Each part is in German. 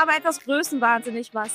aber etwas größenwahnsinnig, was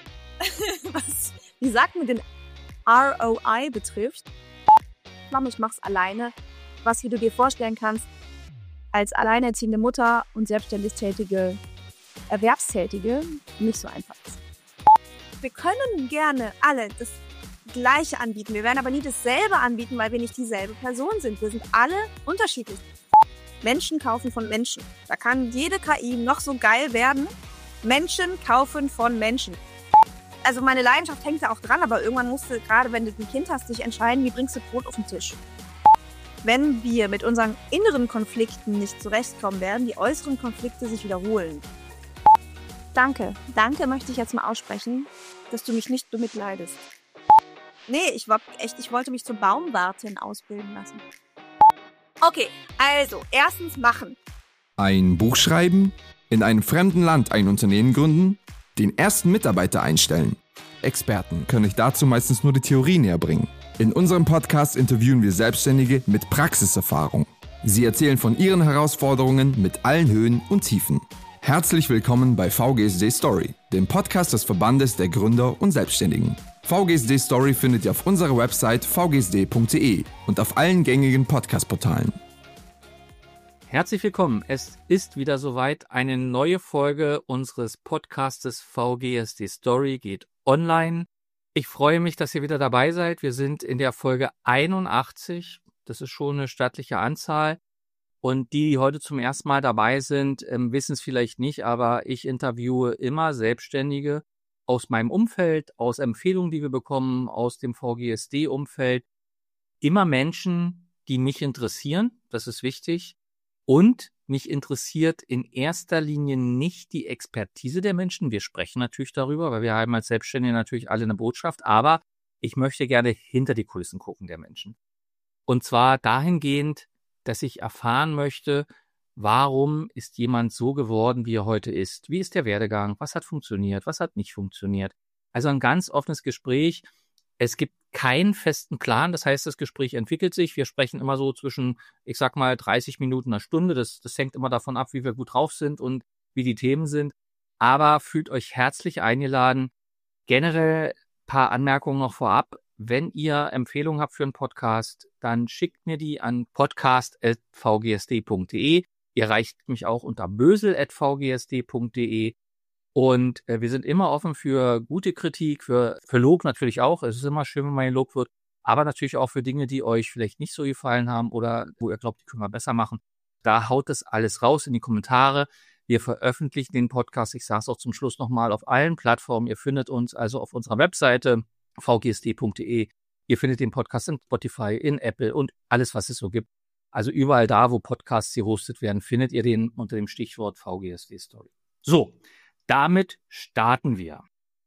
wie sagt man den ROI betrifft. Ich mach's alleine, was, wie du dir vorstellen kannst, als alleinerziehende Mutter und selbstständig tätige Erwerbstätige nicht so einfach ist. Wir können gerne alle das Gleiche anbieten. Wir werden aber nie dasselbe anbieten, weil wir nicht dieselbe Person sind. Wir sind alle unterschiedlich. Menschen kaufen von Menschen. Da kann jede KI noch so geil werden. Menschen kaufen von Menschen. Also meine Leidenschaft hängt da auch dran, aber irgendwann musst du, gerade wenn du ein Kind hast, dich entscheiden, wie bringst du Brot auf den Tisch. Wenn wir mit unseren inneren Konflikten nicht zurechtkommen, werden die äußeren Konflikte sich wiederholen. Danke möchte ich jetzt mal aussprechen, dass du mich nicht bemitleidest. Nee, ich wollte mich zur Baumwartin ausbilden lassen. Okay, also, erstens machen. Ein Buch schreiben, in einem fremden Land ein Unternehmen gründen, den ersten Mitarbeiter einstellen. Experten können euch dazu meistens nur die Theorie näher bringen. In unserem Podcast interviewen wir Selbstständige mit Praxiserfahrung. Sie erzählen von ihren Herausforderungen mit allen Höhen und Tiefen. Herzlich willkommen bei VGSD Story, dem Podcast des Verbandes der Gründer und Selbstständigen. VGSD Story findet ihr auf unserer Website vgsd.de und auf allen gängigen Podcast-Portalen. Herzlich willkommen. Es ist wieder soweit. Eine neue Folge unseres Podcastes VGSD Story geht online. Ich freue mich, dass ihr wieder dabei seid. Wir sind in der Folge 81. Das ist schon eine stattliche Anzahl. Und die heute zum ersten Mal dabei sind, wissen es vielleicht nicht, aber ich interviewe immer Selbstständige aus meinem Umfeld, aus Empfehlungen, die wir bekommen, aus dem VGSD-Umfeld. Immer Menschen, die mich interessieren, das ist wichtig. Und mich interessiert in erster Linie nicht die Expertise der Menschen. Wir sprechen natürlich darüber, weil wir haben als Selbstständige natürlich alle eine Botschaft. Aber ich möchte gerne hinter die Kulissen gucken der Menschen. Und zwar dahingehend, dass ich erfahren möchte, warum ist jemand so geworden, wie er heute ist? Wie ist der Werdegang? Was hat funktioniert? Was hat nicht funktioniert? Also ein ganz offenes Gespräch. Es gibt keinen festen Plan. Das heißt, das Gespräch entwickelt sich. Wir sprechen immer so zwischen, ich sag mal, 30 Minuten, einer Stunde. Das hängt immer davon ab, wie wir gut drauf sind und wie die Themen sind. Aber fühlt euch herzlich eingeladen. Generell ein paar Anmerkungen noch vorab. Wenn ihr Empfehlungen habt für einen Podcast, dann schickt mir die an podcast@vgsd.de. Ihr erreicht mich auch unter bösel@vgsd.de. Und wir sind immer offen für gute Kritik, für Lob natürlich auch. Es ist immer schön, wenn man gelobt wird. Aber natürlich auch für Dinge, die euch vielleicht nicht so gefallen haben oder wo ihr glaubt, die können wir besser machen. Da haut das alles raus in die Kommentare. Wir veröffentlichen den Podcast, ich sage es auch zum Schluss nochmal, auf allen Plattformen. Ihr findet uns also auf unserer Webseite vgsd.de. Ihr findet den Podcast in Spotify, in Apple und alles, was es so gibt. Also überall da, wo Podcasts gehostet werden, findet ihr den unter dem Stichwort VGSD Story. So, damit starten wir.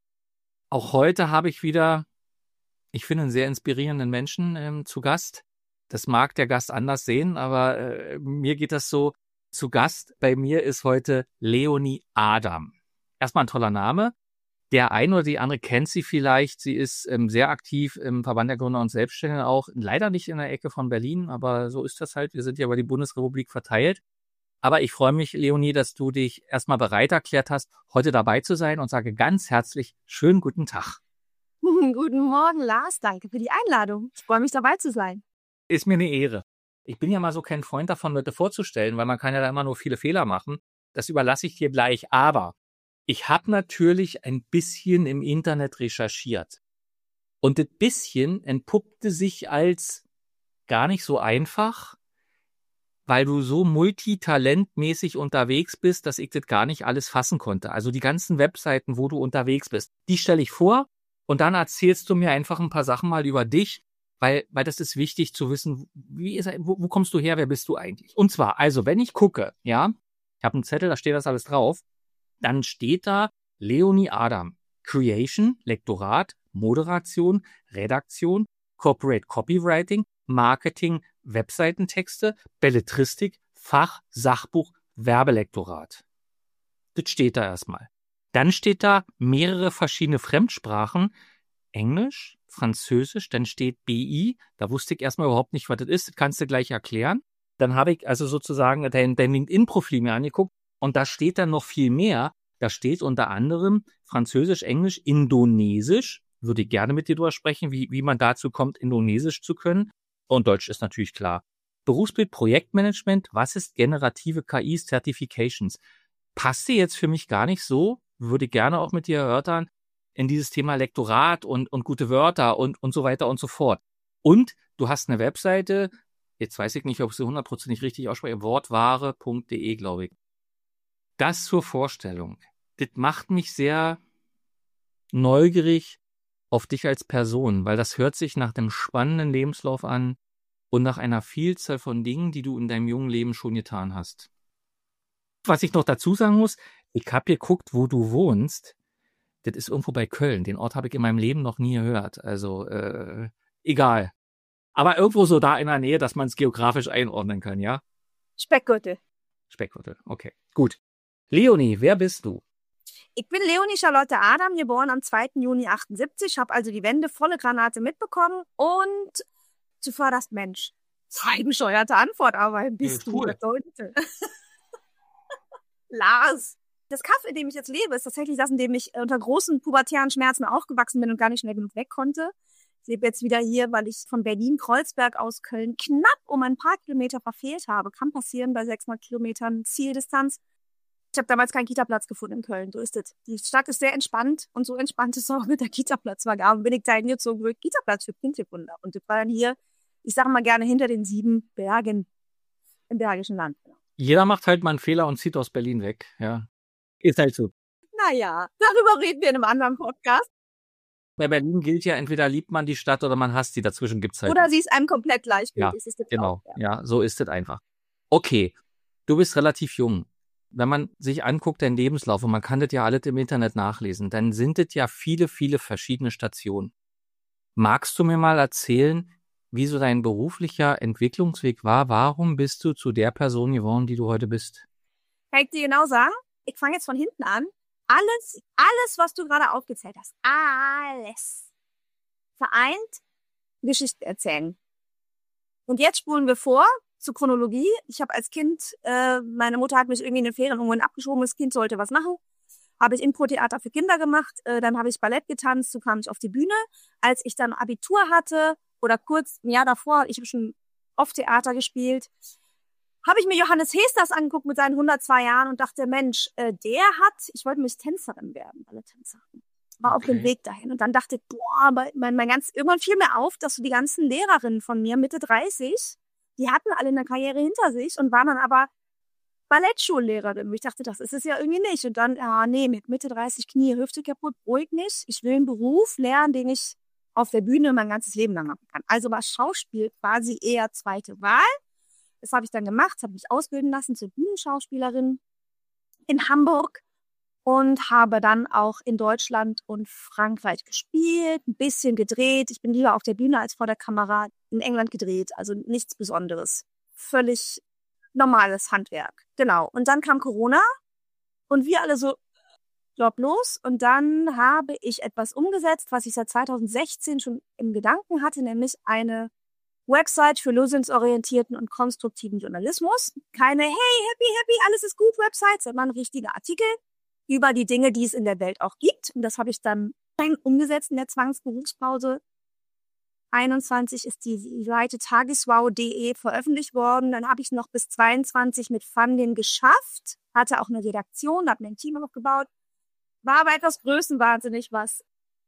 Auch heute habe ich wieder, ich finde, einen sehr inspirierenden Menschen zu Gast. Das mag der Gast anders sehen, aber mir geht das so. Zu Gast bei mir ist heute Leonie Adam. Erstmal ein toller Name. Der eine oder die andere kennt sie vielleicht. Sie ist sehr aktiv im Verband der Gründer und Selbstständigen auch. Leider nicht in der Ecke von Berlin, aber so ist das halt. Wir sind ja über die Bundesrepublik verteilt. Aber ich freue mich, Leonie, dass du dich erstmal bereit erklärt hast, heute dabei zu sein und sage ganz herzlich schönen guten Tag. Guten Morgen, Lars. Danke für die Einladung. Ich freue mich, dabei zu sein. Ist mir eine Ehre. Ich bin ja mal so kein Freund davon, Leute vorzustellen, weil man kann ja da immer nur viele Fehler machen. Das überlasse ich dir gleich. Aber ich habe natürlich ein bisschen im Internet recherchiert. Und das bisschen entpuppte sich als gar nicht so einfach, weil du so multitalentmäßig unterwegs bist, dass ich das gar nicht alles fassen konnte. Also die ganzen Webseiten, wo du unterwegs bist, die stelle ich vor und dann erzählst du mir einfach ein paar Sachen mal über dich, weil das ist wichtig zu wissen, wo kommst du her, wer bist du eigentlich? Und zwar, also wenn ich gucke, ja, ich habe einen Zettel, da steht das alles drauf, dann steht da Leonie Adam, Creation, Lektorat, Moderation, Redaktion, Corporate Copywriting, Marketing, Webseitentexte, Belletristik, Fach, Sachbuch, Werbelektorat. Das steht da erstmal. Dann steht da mehrere verschiedene Fremdsprachen, Englisch, Französisch, dann steht BI, da wusste ich erstmal überhaupt nicht, was das ist, das kannst du gleich erklären. Dann habe ich also sozusagen dein LinkedIn-Profil mir angeguckt und da steht dann noch viel mehr, Da steht unter anderem Französisch, Englisch, Indonesisch. Würde ich gerne mit dir drüber sprechen, wie man dazu kommt, Indonesisch zu können. Und Deutsch ist natürlich klar. Berufsbild, Projektmanagement, was ist generative KI, Certifications? Passt dir jetzt für mich gar nicht so, würde ich gerne auch mit dir erörtern, in dieses Thema Lektorat und gute Wörter und so weiter und so fort. Und du hast eine Webseite, jetzt weiß ich nicht, ob ich sie 100% richtig ausspreche, wortware.de, glaube ich. Das zur Vorstellung. Das macht mich sehr neugierig auf dich als Person, weil das hört sich nach dem spannenden Lebenslauf an und nach einer Vielzahl von Dingen, die du in deinem jungen Leben schon getan hast. Was ich noch dazu sagen muss, ich habe geguckt, wo du wohnst. Das ist irgendwo bei Köln. Den Ort habe ich in meinem Leben noch nie gehört. Also, egal. Aber irgendwo so da in der Nähe, dass man es geografisch einordnen kann, ja? Speckgürtel. Speckgürtel, okay. Gut. Leonie, wer bist du? Ich bin Leonie Charlotte Adam, geboren am 2. Juni 78, habe also die Wende volle Granate mitbekommen und zuvörderst Mensch. Zwei bescheuerte Antwort, aber wer bist du? Cool. Lars. Das Kaff, in dem ich jetzt lebe, ist tatsächlich das, in dem ich unter großen pubertären Schmerzen aufgewachsen bin und gar nicht schnell genug weg konnte. Ich lebe jetzt wieder hier, weil ich von Berlin-Kreuzberg aus Köln knapp um ein paar Kilometer verfehlt habe. Kann passieren bei 600 Kilometern Zieldistanz. Ich habe damals keinen Kita-Platz gefunden in Köln, so ist es. Die Stadt ist sehr entspannt und so entspannt ist es auch mit der Kita-Platzvergabe. Bin ich da hingezogen, wo ich Kita-Platz für Kind gefunden habe. Und das war dann hier, ich sage mal gerne, hinter den 7 Bergen im Bergischen Land. Jeder macht halt mal einen Fehler und zieht aus Berlin weg, ja. Ist halt so. Naja, darüber reden wir in einem anderen Podcast. Bei Berlin gilt ja, entweder liebt man die Stadt oder man hasst sie. Dazwischen gibt's halt. Oder sie ist einem komplett gleichgültig. Ja, genau. Auch, ja, so ist es einfach. Okay, du bist relativ jung. Wenn man sich anguckt, deinen Lebenslauf, und man kann das ja alles im Internet nachlesen, dann sind es ja viele, viele verschiedene Stationen. Magst du mir mal erzählen, wie so dein beruflicher Entwicklungsweg war? Warum bist du zu der Person geworden, die du heute bist? Kann ich dir genau sagen? Ich fange jetzt von hinten an. Alles, was du gerade aufgezählt hast, alles vereint Geschichten erzählen. Und jetzt spulen wir vor zur Chronologie. Ich habe als Kind, meine Mutter hat mich irgendwie in den Ferien irgendwann abgeschoben, das Kind sollte was machen. Habe ich Impro-Theater für Kinder gemacht, dann habe ich Ballett getanzt, so kam ich auf die Bühne. Als ich dann Abitur hatte, oder kurz ein Jahr davor, ich habe schon oft Theater gespielt, habe ich mir Johannes Hesters angeguckt mit seinen 102 Jahren und dachte, Mensch, ich wollte mich Tänzerin werden, Balletttänzerin. War auf dem Weg dahin. Und dann dachte ich, boah, irgendwann fiel mir auf, dass so die ganzen Lehrerinnen von mir, Mitte 30, die hatten alle eine Karriere hinter sich und waren dann aber Ballettschullehrerin. Und ich dachte, das ist es ja irgendwie nicht. Und dann, mit Mitte 30 Knie, Hüfte kaputt, ruhig nicht. Ich will einen Beruf lernen, den ich auf der Bühne mein ganzes Leben lang machen kann. Also war Schauspiel quasi eher zweite Wahl. Das habe ich dann gemacht, habe mich ausbilden lassen zur Bühnenschauspielerin in Hamburg und habe dann auch in Deutschland und Frankreich gespielt, ein bisschen gedreht. Ich bin lieber auf der Bühne als vor der Kamera. In England gedreht, also nichts Besonderes. Völlig normales Handwerk. Genau. Und dann kam Corona und wir alle so joblos. Und dann habe ich etwas umgesetzt, was ich seit 2016 schon im Gedanken hatte, nämlich eine Website für lösungsorientierten und konstruktiven Journalismus. Keine hey, happy, alles ist gut Website, sondern richtige Artikel über die Dinge, die es in der Welt auch gibt. Und das habe ich dann umgesetzt in der Zwangsberufspause. 21 ist die Seite tageswow.de veröffentlicht worden. Dann habe ich noch bis 22 mit Funding geschafft. Hatte auch eine Redaktion, habe mir ein Team aufgebaut. War aber etwas größenwahnsinnig, was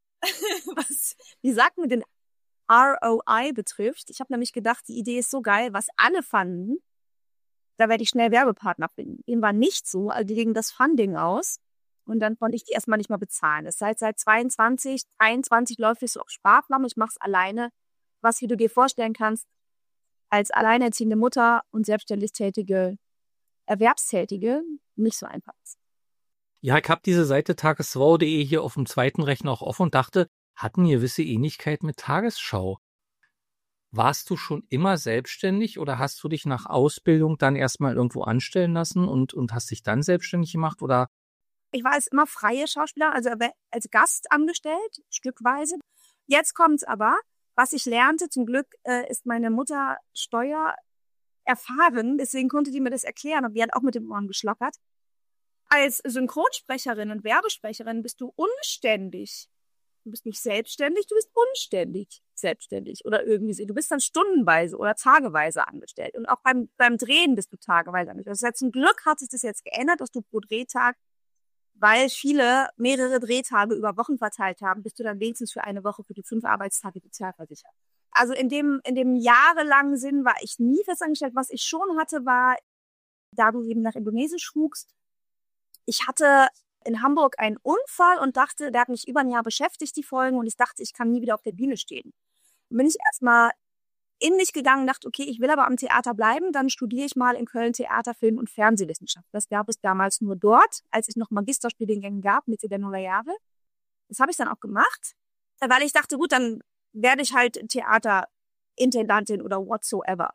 wie sagt man den ROI betrifft. Ich habe nämlich gedacht, die Idee ist so geil, was alle fanden. Da werde ich schnell Werbepartner finden. Ihnen war nicht so, also die legen das Funding aus. Und dann konnte ich die erstmal nicht mal bezahlen. Das heißt, seit 22, 23 läuft es so auf Sparflamme. Ich mache es alleine, was, wie du dir vorstellen kannst, als alleinerziehende Mutter und selbstständig tätige Erwerbstätige nicht so einfach ist. Ja, ich habe diese Seite tageswow.de hier auf dem zweiten Rechner auch offen und dachte, hat eine gewisse Ähnlichkeit mit Tagesschau. Warst du schon immer selbstständig oder hast du dich nach Ausbildung dann erstmal irgendwo anstellen lassen und hast dich dann selbstständig gemacht oder? Ich war als immer freie Schauspieler, also als Gast angestellt, stückweise. Jetzt kommt's aber, was ich lernte, zum Glück ist meine Mutter Steuer erfahren, deswegen konnte die mir das erklären und die hat auch mit dem Ohren geschlockert. als Synchronsprecherin und Werbesprecherin bist du unständig. Du bist nicht selbstständig, du bist unständig selbstständig oder irgendwie so. Du bist dann stundenweise oder tageweise angestellt. Und auch beim Drehen bist du tageweise angestellt. Das heißt, zum Glück hat sich das jetzt geändert, dass du pro Drehtag, weil viele mehrere Drehtage über Wochen verteilt haben, bist du dann wenigstens für eine Woche für die 5 Arbeitstage sozialversichert. Also in dem jahrelangen Sinn war ich nie festangestellt. Was ich schon hatte, war, da du eben nach Indonesisch wuchst, ich hatte in Hamburg einen Unfall und dachte, der hat mich über ein Jahr beschäftigt, die Folgen, und ich dachte, ich kann nie wieder auf der Bühne stehen. Dann bin ich erstmal in mich gegangen und dachte, okay, ich will aber am Theater bleiben, dann studiere ich mal in Köln Theater, Film und Fernsehwissenschaft. Das gab es damals nur dort, als es noch Magisterstudiengänge gab, Mitte der Nullerjahre. Das habe ich dann auch gemacht, weil ich dachte, gut, dann werde ich halt Theaterintendantin oder whatsoever.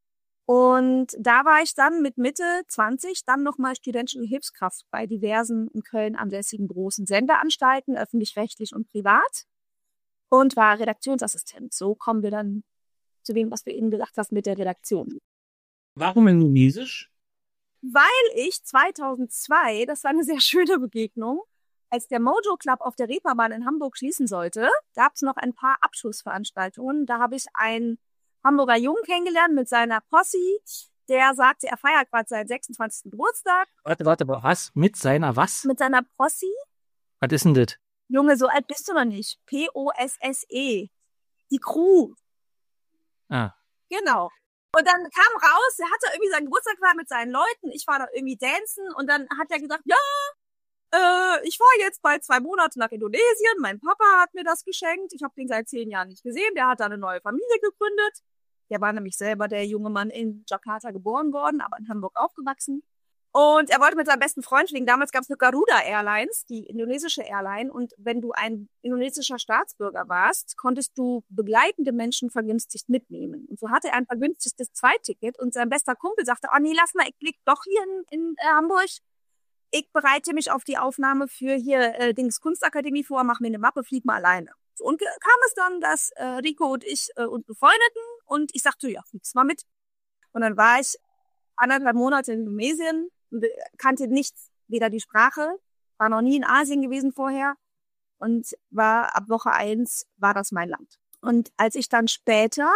Und da war ich dann mit Mitte 20 dann nochmal studentische Hilfskraft bei diversen in Köln ansässigen großen Sendeanstalten, öffentlich-rechtlich und privat, und war Redaktionsassistent. So kommen wir dann zu dem, was du eben gesagt hast mit der Redaktion. Warum Indonesisch? Weil ich 2002, das war eine sehr schöne Begegnung, als der Mojo Club auf der Reeperbahn in Hamburg schließen sollte, gab es noch ein paar Abschlussveranstaltungen. Da habe ich einen Hamburger Jungen kennengelernt mit seiner Posse, der sagte, er feiert gerade seinen 26. Geburtstag. Warte, was? Mit seiner was? Mit seiner Posse. Was ist denn das? Junge, so alt bist du noch nicht. Posse. Die Crew. Ah. Genau. Und dann kam raus, er hatte irgendwie seinen Geburtstag gefeiert mit seinen Leuten. Ich war da irgendwie dancen und dann hat er gesagt, ja, ich fahre jetzt bald 2 Monate nach Indonesien. Mein Papa hat mir das geschenkt. Ich habe den seit 10 Jahren nicht gesehen. Der hat da eine neue Familie gegründet. Der war nämlich selber der junge Mann in Jakarta geboren worden, aber in Hamburg aufgewachsen. Und er wollte mit seinem besten Freund fliegen. Damals gab es eine Garuda Airlines, die indonesische Airline. Und wenn du ein indonesischer Staatsbürger warst, konntest du begleitende Menschen vergünstigt mitnehmen. Und so hatte er ein vergünstigtes Zweiticket. Und sein bester Kumpel sagte, oh nee, lass mal, ich flieg doch hier in Hamburg. Ich bereite mich auf die Aufnahme für hier Kunstakademie vor, mach mir eine Mappe, flieg mal alleine. So, und kam es dann, dass Rico und ich uns befreundeten und ich sagte, ja, fliegst mal mit. Und dann war ich 1,5 Monate in Indonesien, kannte nichts, weder die Sprache, war noch nie in Asien gewesen vorher und war ab Woche 1 war das mein Land. Und als ich dann später,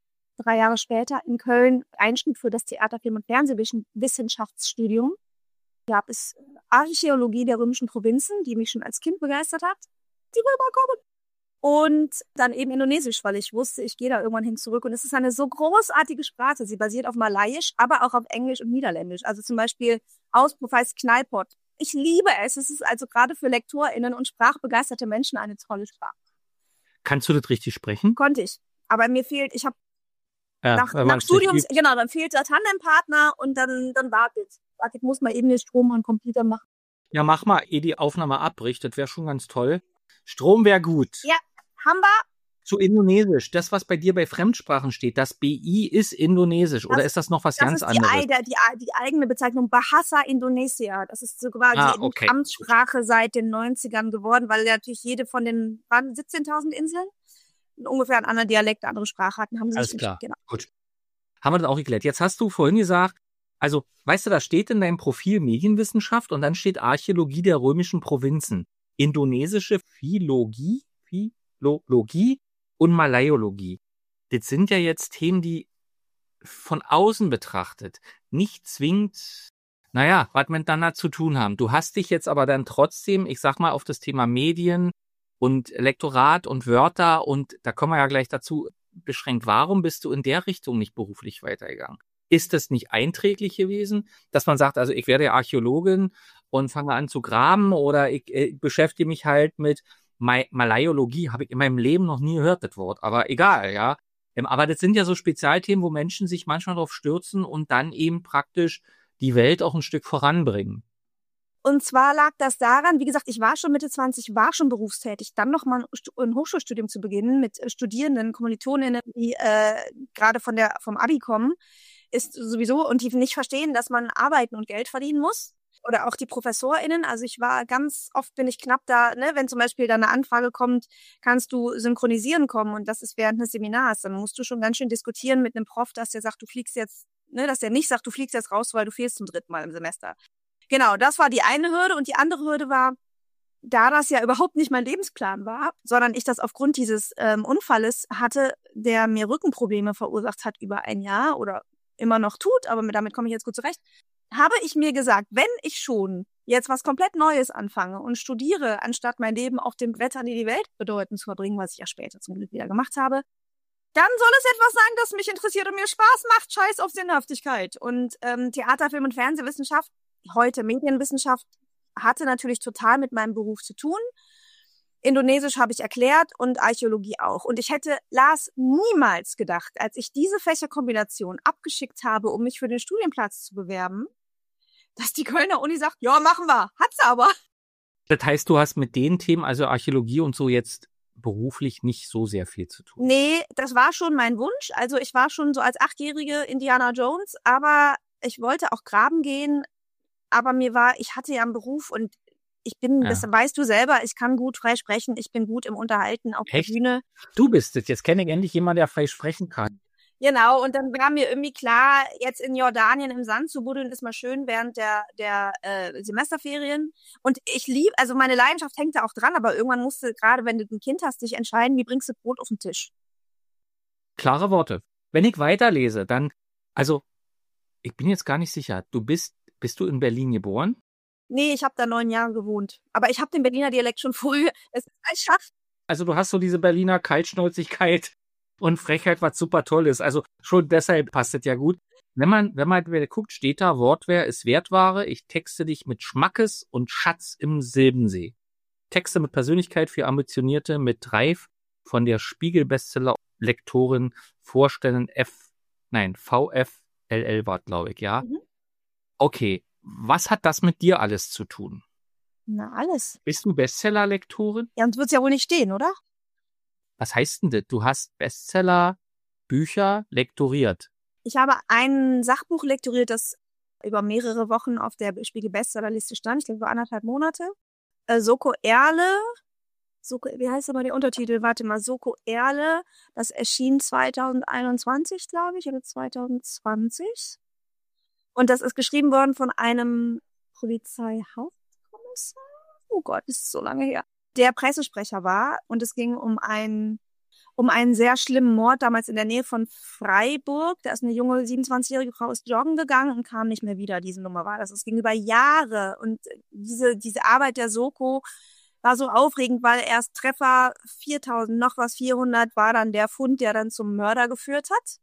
3 Jahre später, in Köln einschrieb für das Theater, Film und Fernsehwissenschaftsstudium, gab es Archäologie der römischen Provinzen, die mich schon als Kind begeistert hat. Die Römer kommen. Und dann eben Indonesisch, weil ich wusste, ich gehe da irgendwann hin zurück. Und es ist eine so großartige Sprache. Sie basiert auf Malayisch, aber auch auf Englisch und Niederländisch. Also zum Beispiel Auspuff heißt Knallpot. Ich liebe es. Es ist also gerade für LektorInnen und sprachbegeisterte Menschen eine tolle Sprache. Kannst du das richtig sprechen? Konnte ich. Aber mir fehlt, ich habe nach man Studiums, genau, dann fehlt der Tandempartner und dann wartet. Ich muss mal eben den Strom am Computer machen. Ja, mach mal, ehe die Aufnahme abbricht. Das wäre schon ganz toll. Strom wäre gut. Ja, haben wir. Zu Indonesisch, das, was bei dir bei Fremdsprachen steht, das BI ist Indonesisch, oder ist das noch was ganz anderes? Das ist die eigene Bezeichnung, Bahasa Indonesia. Das ist so quasi die Amtssprache seit den 90ern geworden, weil natürlich jede von den 17.000 Inseln ungefähr einen anderen Dialekt, eine andere Sprache hatten. Haben sie Alles sich klar, genau. Gut. Haben wir das auch geklärt. Jetzt hast du vorhin gesagt, also, weißt du, da steht in deinem Profil Medienwissenschaft und dann steht Archäologie der römischen Provinzen, indonesische Philologie und Malayologie. Das sind ja jetzt Themen, die von außen betrachtet nicht zwingend, was miteinander zu tun haben. Du hast dich jetzt aber dann trotzdem, ich sag mal, auf das Thema Medien und Lektorat und Wörter, und da kommen wir ja gleich dazu, beschränkt. Warum bist du in der Richtung nicht beruflich weitergegangen? Ist das nicht einträglich gewesen, dass man sagt, also ich werde Archäologin und fange an zu graben, oder ich beschäftige mich halt mit Malayologie, habe ich in meinem Leben noch nie gehört, das Wort, aber egal, ja. Aber das sind ja so Spezialthemen, wo Menschen sich manchmal drauf stürzen und dann eben praktisch die Welt auch ein Stück voranbringen. Und zwar lag das daran, wie gesagt, ich war schon Mitte 20, war schon berufstätig, dann nochmal ein Hochschulstudium zu beginnen mit Studierenden, Kommilitoninnen, die gerade vom Abi kommen, ist sowieso, und die nicht verstehen, dass man arbeiten und Geld verdienen muss. Oder auch die ProfessorInnen. Also ich war ganz oft, bin ich knapp da, ne, wenn zum Beispiel da eine Anfrage kommt, kannst du synchronisieren kommen, und das ist während eines Seminars, dann musst du schon ganz schön diskutieren mit einem Prof, dass der sagt, du fliegst jetzt, ne, dass der nicht sagt, du fliegst jetzt raus, weil du fehlst zum 3. Mal im Semester. Genau, das war die eine Hürde. Und die andere Hürde war, da das ja überhaupt nicht mein Lebensplan war, sondern ich das aufgrund dieses Unfalles hatte, der mir Rückenprobleme verursacht hat über ein Jahr oder immer noch tut, aber damit komme ich jetzt gut zurecht, habe ich mir gesagt, wenn ich schon jetzt was komplett Neues anfange und studiere, anstatt mein Leben auf dem Brettern, die die Welt bedeuten, zu verbringen, was ich ja später zum Glück wieder gemacht habe, dann soll es etwas sein, das mich interessiert und mir Spaß macht. Scheiß auf Sinnhaftigkeit. Und Theater, Film und Fernsehwissenschaft, heute Medienwissenschaft, hatte natürlich total mit meinem Beruf zu tun. Indonesisch habe ich erklärt und Archäologie auch. Und ich hätte Lars niemals gedacht, als ich diese Fächerkombination abgeschickt habe, um mich für den Studienplatz zu bewerben, dass die Kölner Uni sagt, ja, machen wir. Hat sie aber. Das heißt, du hast mit den Themen, also Archäologie und so, jetzt beruflich nicht so sehr viel zu tun. Nee, das war schon mein Wunsch. Also ich war schon so als 8-jährige Indiana Jones, aber ich wollte auch graben gehen. Aber ich hatte ja einen Beruf und ich bin, das weißt du selber, ich kann gut frei sprechen, ich bin gut im Unterhalten auf der Bühne. Du bist es, jetzt kenne ich endlich jemanden, der frei sprechen kann. Genau, und dann war mir irgendwie klar, jetzt in Jordanien im Sand zu buddeln, ist mal schön während der Semesterferien. Und ich also meine Leidenschaft hängt da auch dran, aber irgendwann musst du, gerade wenn du ein Kind hast, dich entscheiden, wie bringst du Brot auf den Tisch. Klare Worte. Wenn ich weiterlese, dann, also, ich bin jetzt gar nicht sicher, bist du in Berlin geboren? Nee, ich habe da 9 Jahre gewohnt. Aber ich habe den Berliner Dialekt schon früh. Es ist ein Schaff. Also du hast so diese Berliner Kaltschnäuzigkeit und Frechheit, was super toll ist. Also schon deshalb passt das ja gut. Wenn man guckt, steht da, Wortwehr ist Wertware. Ich texte dich mit Schmackes und Schatz im Silbensee. Texte mit Persönlichkeit für Ambitionierte mit Drive von der Spiegel-Bestseller-Lektorin vorstellen VFLL war, glaube ich, ja. Mhm. Okay, was hat das mit dir alles zu tun? Na, alles. Bist du Bestseller-Lektorin? Ja, sonst wird's ja wohl nicht stehen, oder? Was heißt denn das? Du hast Bestseller-Bücher lektoriert. Ich habe ein Sachbuch lektoriert, das über mehrere Wochen auf der Spiegel-Bestsellerliste stand. Ich glaube, über 1,5 Monate. Soko Erle. Wie heißt aber der Untertitel? Warte mal, Soko Erle. Das erschien 2021, glaube ich, oder 2020. Und das ist geschrieben worden von einem Polizeihauptkommissar. Oh Gott, das ist so lange her. Der Pressesprecher war. Und es ging um einen sehr schlimmen Mord damals in der Nähe von Freiburg. Da ist eine junge 27-jährige Frau ist joggen gegangen und kam nicht mehr wieder. Diese Nummer war das. Es ging über Jahre. Und diese Arbeit der Soko war so aufregend, weil erst Treffer 4000, noch was 400 war dann der Fund, der dann zum Mörder geführt hat.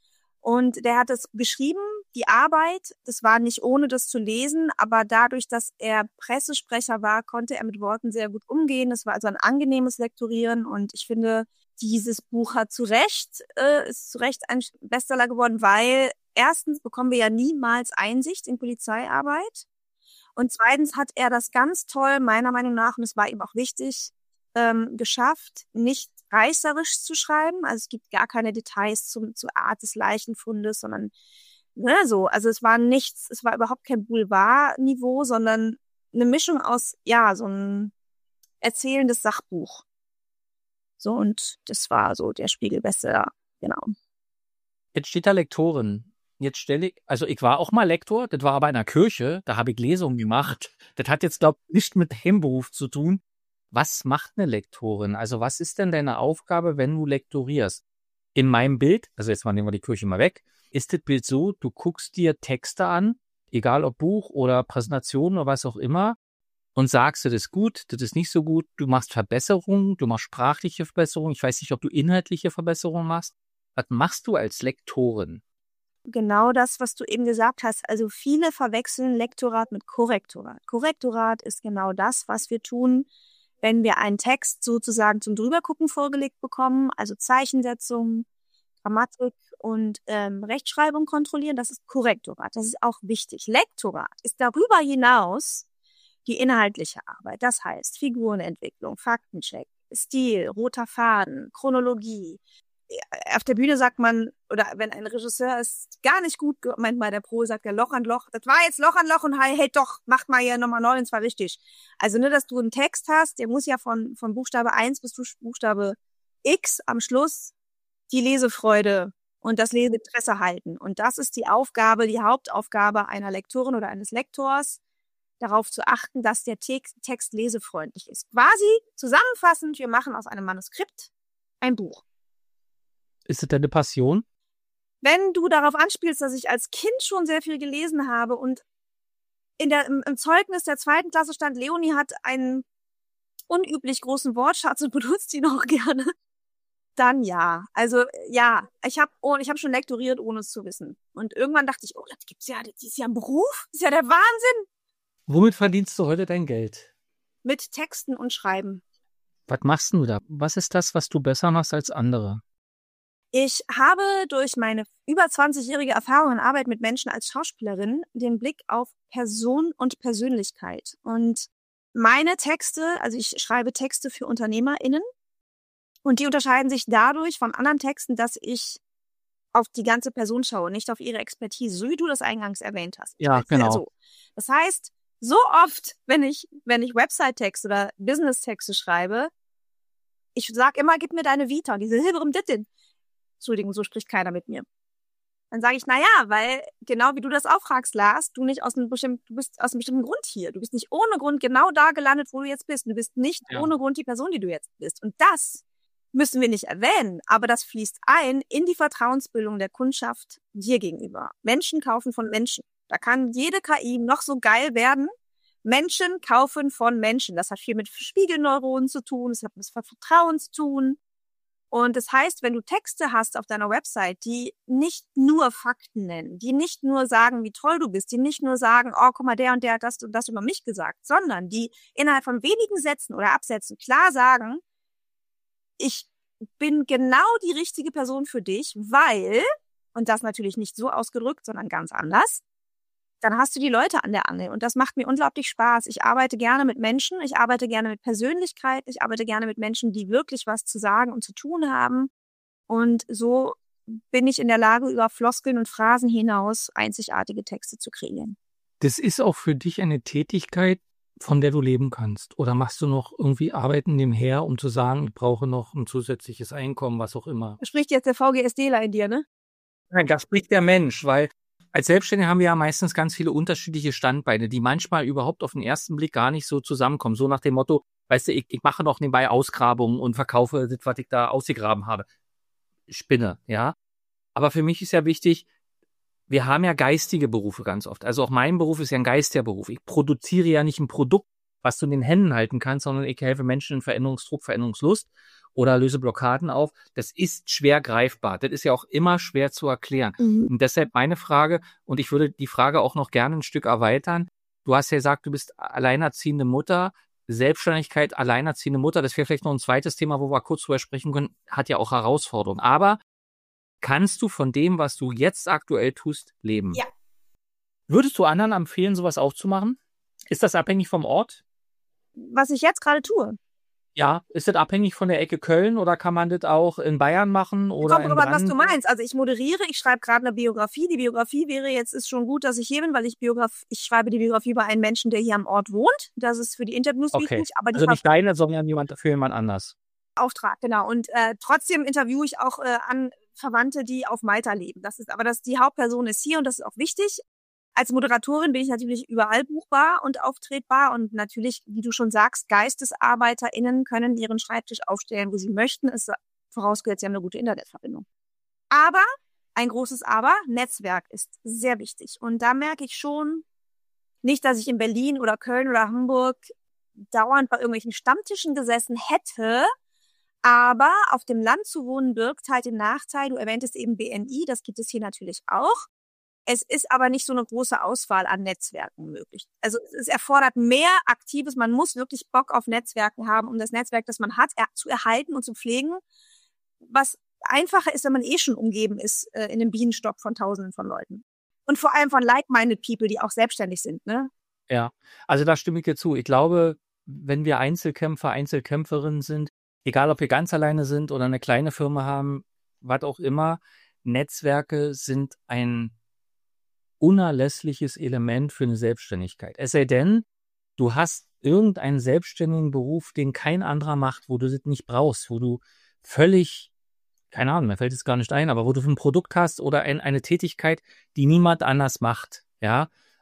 Und der hat es geschrieben, die Arbeit, das war nicht ohne das zu lesen, aber dadurch, dass er Pressesprecher war, konnte er mit Worten sehr gut umgehen. Das war also ein angenehmes Lektorieren und ich finde, dieses Buch ist zu Recht ein Bestseller geworden, weil erstens bekommen wir ja niemals Einsicht in Polizeiarbeit und zweitens hat er das ganz toll, meiner Meinung nach, und es war ihm auch wichtig, geschafft, nicht reißerisch zu schreiben. Also es gibt gar keine Details zur Art des Leichenfundes, sondern so. Also es war überhaupt kein Boulevardniveau, sondern eine Mischung aus, ja, so ein erzählendes Sachbuch. So, und das war so der Spiegel-Bestseller, genau. Jetzt steht da Lektorin. Jetzt ich war auch mal Lektor, das war aber in einer Kirche, da habe ich Lesungen gemacht. Das hat jetzt, glaube ich, nicht mit dem Beruf zu tun. Was macht eine Lektorin? Also was ist denn deine Aufgabe, wenn du lektorierst? In meinem Bild, also jetzt nehmen wir die Kirche mal weg, ist das Bild so, du guckst dir Texte an, egal ob Buch oder Präsentation oder was auch immer, und sagst, das ist gut, das ist nicht so gut, du machst Verbesserungen, du machst sprachliche Verbesserungen, ich weiß nicht, ob du inhaltliche Verbesserungen machst. Was machst du als Lektorin? Genau das, was du eben gesagt hast. Also viele verwechseln Lektorat mit Korrektorat. Korrektorat ist genau das, was wir tun, wenn wir einen Text sozusagen zum Drübergucken vorgelegt bekommen, also Zeichensetzung, Grammatik und Rechtschreibung kontrollieren, das ist Korrektorat. Das ist auch wichtig. Lektorat ist darüber hinaus die inhaltliche Arbeit. Das heißt Figurenentwicklung, Faktencheck, Stil, roter Faden, Chronologie. Auf der Bühne sagt man, oder wenn ein Regisseur ist gar nicht gut, manchmal der Pro sagt ja Loch an Loch, das war jetzt Loch an Loch und hey doch, macht mal hier nochmal neu und zwar richtig. Also dass du einen Text hast, der muss ja von Buchstabe 1 bis zu Buchstabe X am Schluss die Lesefreude und das Leseinteresse halten. Und das ist die Hauptaufgabe einer Lektorin oder eines Lektors, darauf zu achten, dass der Text lesefreundlich ist. Quasi zusammenfassend, wir machen aus einem Manuskript ein Buch. Ist das deine Passion? Wenn du darauf anspielst, dass ich als Kind schon sehr viel gelesen habe und im Zeugnis der 2. Klasse stand, Leonie hat einen unüblich großen Wortschatz und benutzt ihn auch gerne, dann ja. Also ja, ich hab schon lektoriert, ohne es zu wissen. Und irgendwann dachte ich, oh, das ist ja ein Beruf, das ist ja der Wahnsinn. Womit verdienst du heute dein Geld? Mit Texten und Schreiben. Was machst du da? Was ist das, was du besser machst als andere? Ich habe durch meine über 20-jährige Erfahrung in Arbeit mit Menschen als Schauspielerin den Blick auf Person und Persönlichkeit. Und meine Texte, also ich schreibe Texte für UnternehmerInnen und die unterscheiden sich dadurch von anderen Texten, dass ich auf die ganze Person schaue, nicht auf ihre Expertise, so wie du das eingangs erwähnt hast. Ja, genau. So. Das heißt, so oft, wenn ich Website-Texte oder Business-Texte schreibe, ich sage immer, gib mir deine Vita, diese Hilberum Dittin. Entschuldigung, so spricht keiner mit mir. Dann sage ich, weil genau wie du das auch fragst, Lars, du bist aus einem bestimmten Grund hier. Du bist nicht ohne Grund genau da gelandet, wo du jetzt bist. Du bist nicht ohne Grund die Person, die du jetzt bist. Und das müssen wir nicht erwähnen, aber das fließt ein in die Vertrauensbildung der Kundschaft dir gegenüber. Menschen kaufen von Menschen. Da kann jede KI noch so geil werden. Menschen kaufen von Menschen. Das hat viel mit Spiegelneuronen zu tun, das hat mit Vertrauen zu tun. Und das heißt, wenn du Texte hast auf deiner Website, die nicht nur Fakten nennen, die nicht nur sagen, wie toll du bist, die nicht nur sagen, oh, guck mal, der und der hat das und das über mich gesagt, sondern die innerhalb von wenigen Sätzen oder Absätzen klar sagen, ich bin genau die richtige Person für dich, weil, und das natürlich nicht so ausgedrückt, sondern ganz anders, dann hast du die Leute an der Angel. Und das macht mir unglaublich Spaß. Ich arbeite gerne mit Menschen, ich arbeite gerne mit Persönlichkeit, ich arbeite gerne mit Menschen, die wirklich was zu sagen und zu tun haben. Und so bin ich in der Lage, über Floskeln und Phrasen hinaus einzigartige Texte zu kreieren. Das ist auch für dich eine Tätigkeit, von der du leben kannst? Oder machst du noch irgendwie Arbeiten nebenher, um zu sagen, ich brauche noch ein zusätzliches Einkommen, was auch immer? Spricht jetzt der VGSDler in dir, ne? Nein, da spricht der Mensch, weil als Selbstständige haben wir ja meistens ganz viele unterschiedliche Standbeine, die manchmal überhaupt auf den ersten Blick gar nicht so zusammenkommen. So nach dem Motto, weißt du, ich mache noch nebenbei Ausgrabungen und verkaufe das, was ich da ausgegraben habe. Spinne, ja. Aber für mich ist ja wichtig, wir haben ja geistige Berufe ganz oft. Also auch mein Beruf ist ja ein geistiger Beruf. Ich produziere ja nicht ein Produkt, was du in den Händen halten kannst, sondern ich helfe Menschen in Veränderungsdruck, Veränderungslust oder löse Blockaden auf. Das ist schwer greifbar. Das ist ja auch immer schwer zu erklären. Und deshalb meine Frage, und ich würde die Frage auch noch gerne ein Stück erweitern. Du hast ja gesagt, du bist alleinerziehende Mutter. Selbstständigkeit, alleinerziehende Mutter, das wäre vielleicht noch ein zweites Thema, wo wir kurz drüber sprechen können, hat ja auch Herausforderungen. Aber kannst du von dem, was du jetzt aktuell tust, leben? Ja. Würdest du anderen empfehlen, sowas auch zu machen? Ist das abhängig vom Ort? Was ich jetzt gerade tue. Ja, ist das abhängig von der Ecke Köln oder kann man das auch in Bayern machen oder Kommt in drauf an, was du Brandenburg? meinst. Also ich moderiere, ich schreibe gerade eine Biografie. Die Biografie ist schon gut, dass ich hier bin, weil ich schreibe die Biografie über einen Menschen, der hier am Ort wohnt. Das ist für die Interviews Okay, wichtig, aber also nicht deine, sondern für jemand anders. Auftrag, genau. Und trotzdem interviewe ich auch an Verwandte, die auf Malta leben. Die Hauptperson ist hier und das ist auch wichtig. Als Moderatorin bin ich natürlich überall buchbar und auftretbar und natürlich, wie du schon sagst, GeistesarbeiterInnen können ihren Schreibtisch aufstellen, wo sie möchten. Es vorausgesetzt, sie haben eine gute Internetverbindung. Aber, ein großes Aber, Netzwerk ist sehr wichtig. Und da merke ich schon, nicht, dass ich in Berlin oder Köln oder Hamburg dauernd bei irgendwelchen Stammtischen gesessen hätte, aber auf dem Land zu wohnen birgt halt den Nachteil, du erwähntest eben BNI, das gibt es hier natürlich auch. Es ist aber nicht so eine große Auswahl an Netzwerken möglich. Also es erfordert mehr Aktives, man muss wirklich Bock auf Netzwerken haben, um das Netzwerk, das man hat, zu erhalten und zu pflegen, was einfacher ist, wenn man schon umgeben ist in einem Bienenstock von Tausenden von Leuten. Und vor allem von like-minded people, die auch selbstständig sind, ne? Ja, also da stimme ich dir zu. Ich glaube, wenn wir Einzelkämpfer, Einzelkämpferinnen sind, egal ob wir ganz alleine sind oder eine kleine Firma haben, was auch immer, Netzwerke sind ein unerlässliches Element für eine Selbstständigkeit. Es sei denn, du hast irgendeinen selbstständigen Beruf, den kein anderer macht, wo du das nicht brauchst, wo du völlig, keine Ahnung, mir fällt es gar nicht ein, aber wo du ein Produkt hast oder eine Tätigkeit, die niemand anders macht, ja.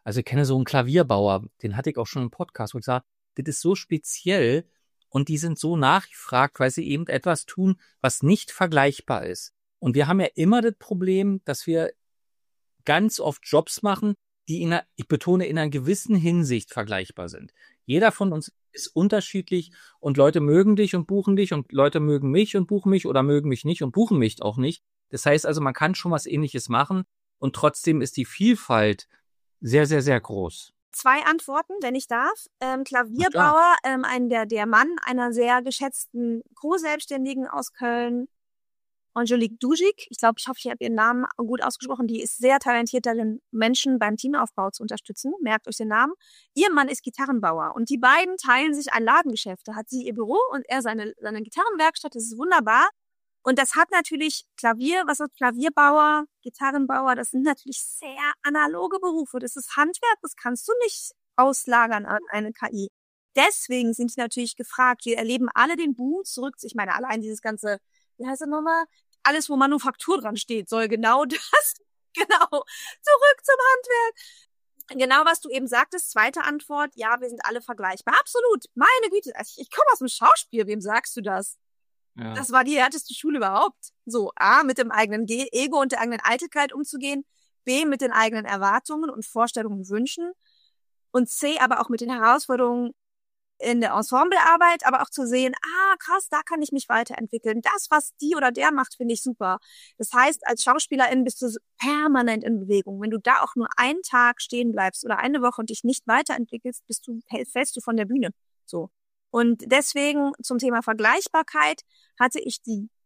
Also ich kenne so einen Klavierbauer, den hatte ich auch schon im Podcast, wo ich sage, das ist so speziell und die sind so nachgefragt, weil sie eben etwas tun, was nicht vergleichbar ist. Und wir haben ja immer das Problem, dass wir ganz oft Jobs machen, die ich betone, in einer gewissen Hinsicht vergleichbar sind. Jeder von uns ist unterschiedlich und Leute mögen dich und buchen dich und Leute mögen mich und buchen mich oder mögen mich nicht und buchen mich auch nicht. Das heißt also, man kann schon was Ähnliches machen und trotzdem ist die Vielfalt sehr, sehr, sehr groß. 2 Antworten, wenn ich darf. Klavierbauer, der Mann einer sehr geschätzten Co-Selbstständigen aus Köln, Angelique Dujik. Ich hoffe, ich habe ihren Namen gut ausgesprochen. Die ist sehr talentiert darin, Menschen beim Teamaufbau zu unterstützen. Merkt euch den Namen. Ihr Mann ist Gitarrenbauer und die beiden teilen sich ein Ladengeschäft. Da hat sie ihr Büro und er seine Gitarrenwerkstatt. Das ist wunderbar. Und das hat natürlich Klavierbauer, Gitarrenbauer, das sind natürlich sehr analoge Berufe. Das ist Handwerk, das kannst du nicht auslagern an eine KI. Deswegen sind die natürlich gefragt. Wir erleben alle den Boom zurück. Ich meine, allein dieses ganze, wie heißt das nochmal? Alles, wo Manufaktur dran steht, soll genau das, genau, zurück zum Handwerk. Genau, was du eben sagtest, zweite Antwort, ja, wir sind alle vergleichbar. Absolut, meine Güte, ich komme aus dem Schauspiel, wem sagst du das? Ja. Das war die härteste Schule überhaupt. So, A, mit dem eigenen Ego und der eigenen Eitelkeit umzugehen, B, mit den eigenen Erwartungen und Vorstellungen und Wünschen und C, aber auch mit den Herausforderungen in der Ensemblearbeit, aber auch zu sehen, krass, da kann ich mich weiterentwickeln. Das, was die oder der macht, finde ich super. Das heißt, als Schauspielerin bist du permanent in Bewegung. Wenn du da auch nur einen Tag stehen bleibst oder eine Woche und dich nicht weiterentwickelst, fällst du von der Bühne. So. Und deswegen zum Thema Vergleichbarkeit hatte ich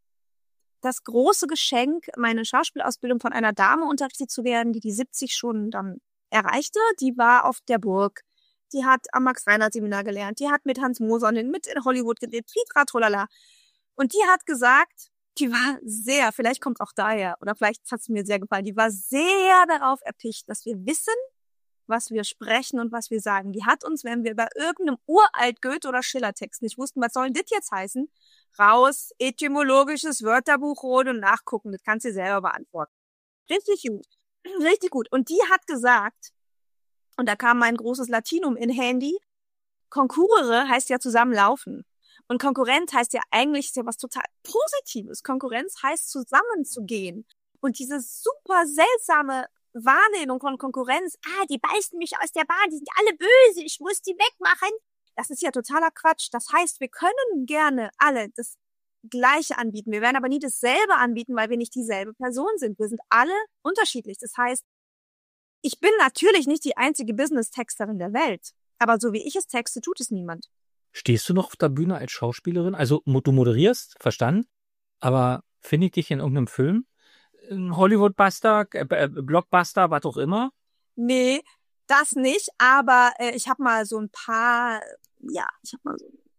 das große Geschenk, meine Schauspielausbildung von einer Dame unterrichtet zu werden, die 70 schon dann erreichte. Die war auf der Burg. Die hat am Max-Reinhardt-Seminar gelernt. Die hat mit Hans Moser mit in Hollywood gelebt. Tritra-Trolala. Und die hat gesagt, die war sehr, vielleicht kommt auch daher, oder vielleicht hat es mir sehr gefallen, die war sehr darauf erpicht, dass wir wissen, was wir sprechen und was wir sagen. Die hat uns, wenn wir bei irgendeinem uralt Goethe- oder Schiller-Text nicht wussten, was soll denn das jetzt heißen, raus, etymologisches Wörterbuch holen und nachgucken. Das kannst du selber beantworten. Richtig gut. Richtig gut. Und die hat gesagt, und da kam mein großes Latinum in Handy, Concurrere heißt ja zusammenlaufen. Und Konkurrenz heißt ja eigentlich was total Positives. Konkurrenz heißt zusammenzugehen. Und diese super seltsame Wahrnehmung von Konkurrenz, die beißen mich aus der Bahn, die sind alle böse, ich muss die wegmachen. Das ist ja totaler Quatsch. Das heißt, wir können gerne alle das Gleiche anbieten. Wir werden aber nie dasselbe anbieten, weil wir nicht dieselbe Person sind. Wir sind alle unterschiedlich. Das heißt, ich bin natürlich nicht die einzige Business-Texterin der Welt, aber so wie ich es texte, tut es niemand. Stehst du noch auf der Bühne als Schauspielerin? Also du moderierst, verstanden, aber finde ich dich in irgendeinem Film? Ein Hollywood-Buster, Blockbuster, was auch immer? Nee, das nicht, aber ich habe mal so ein paar, ich habe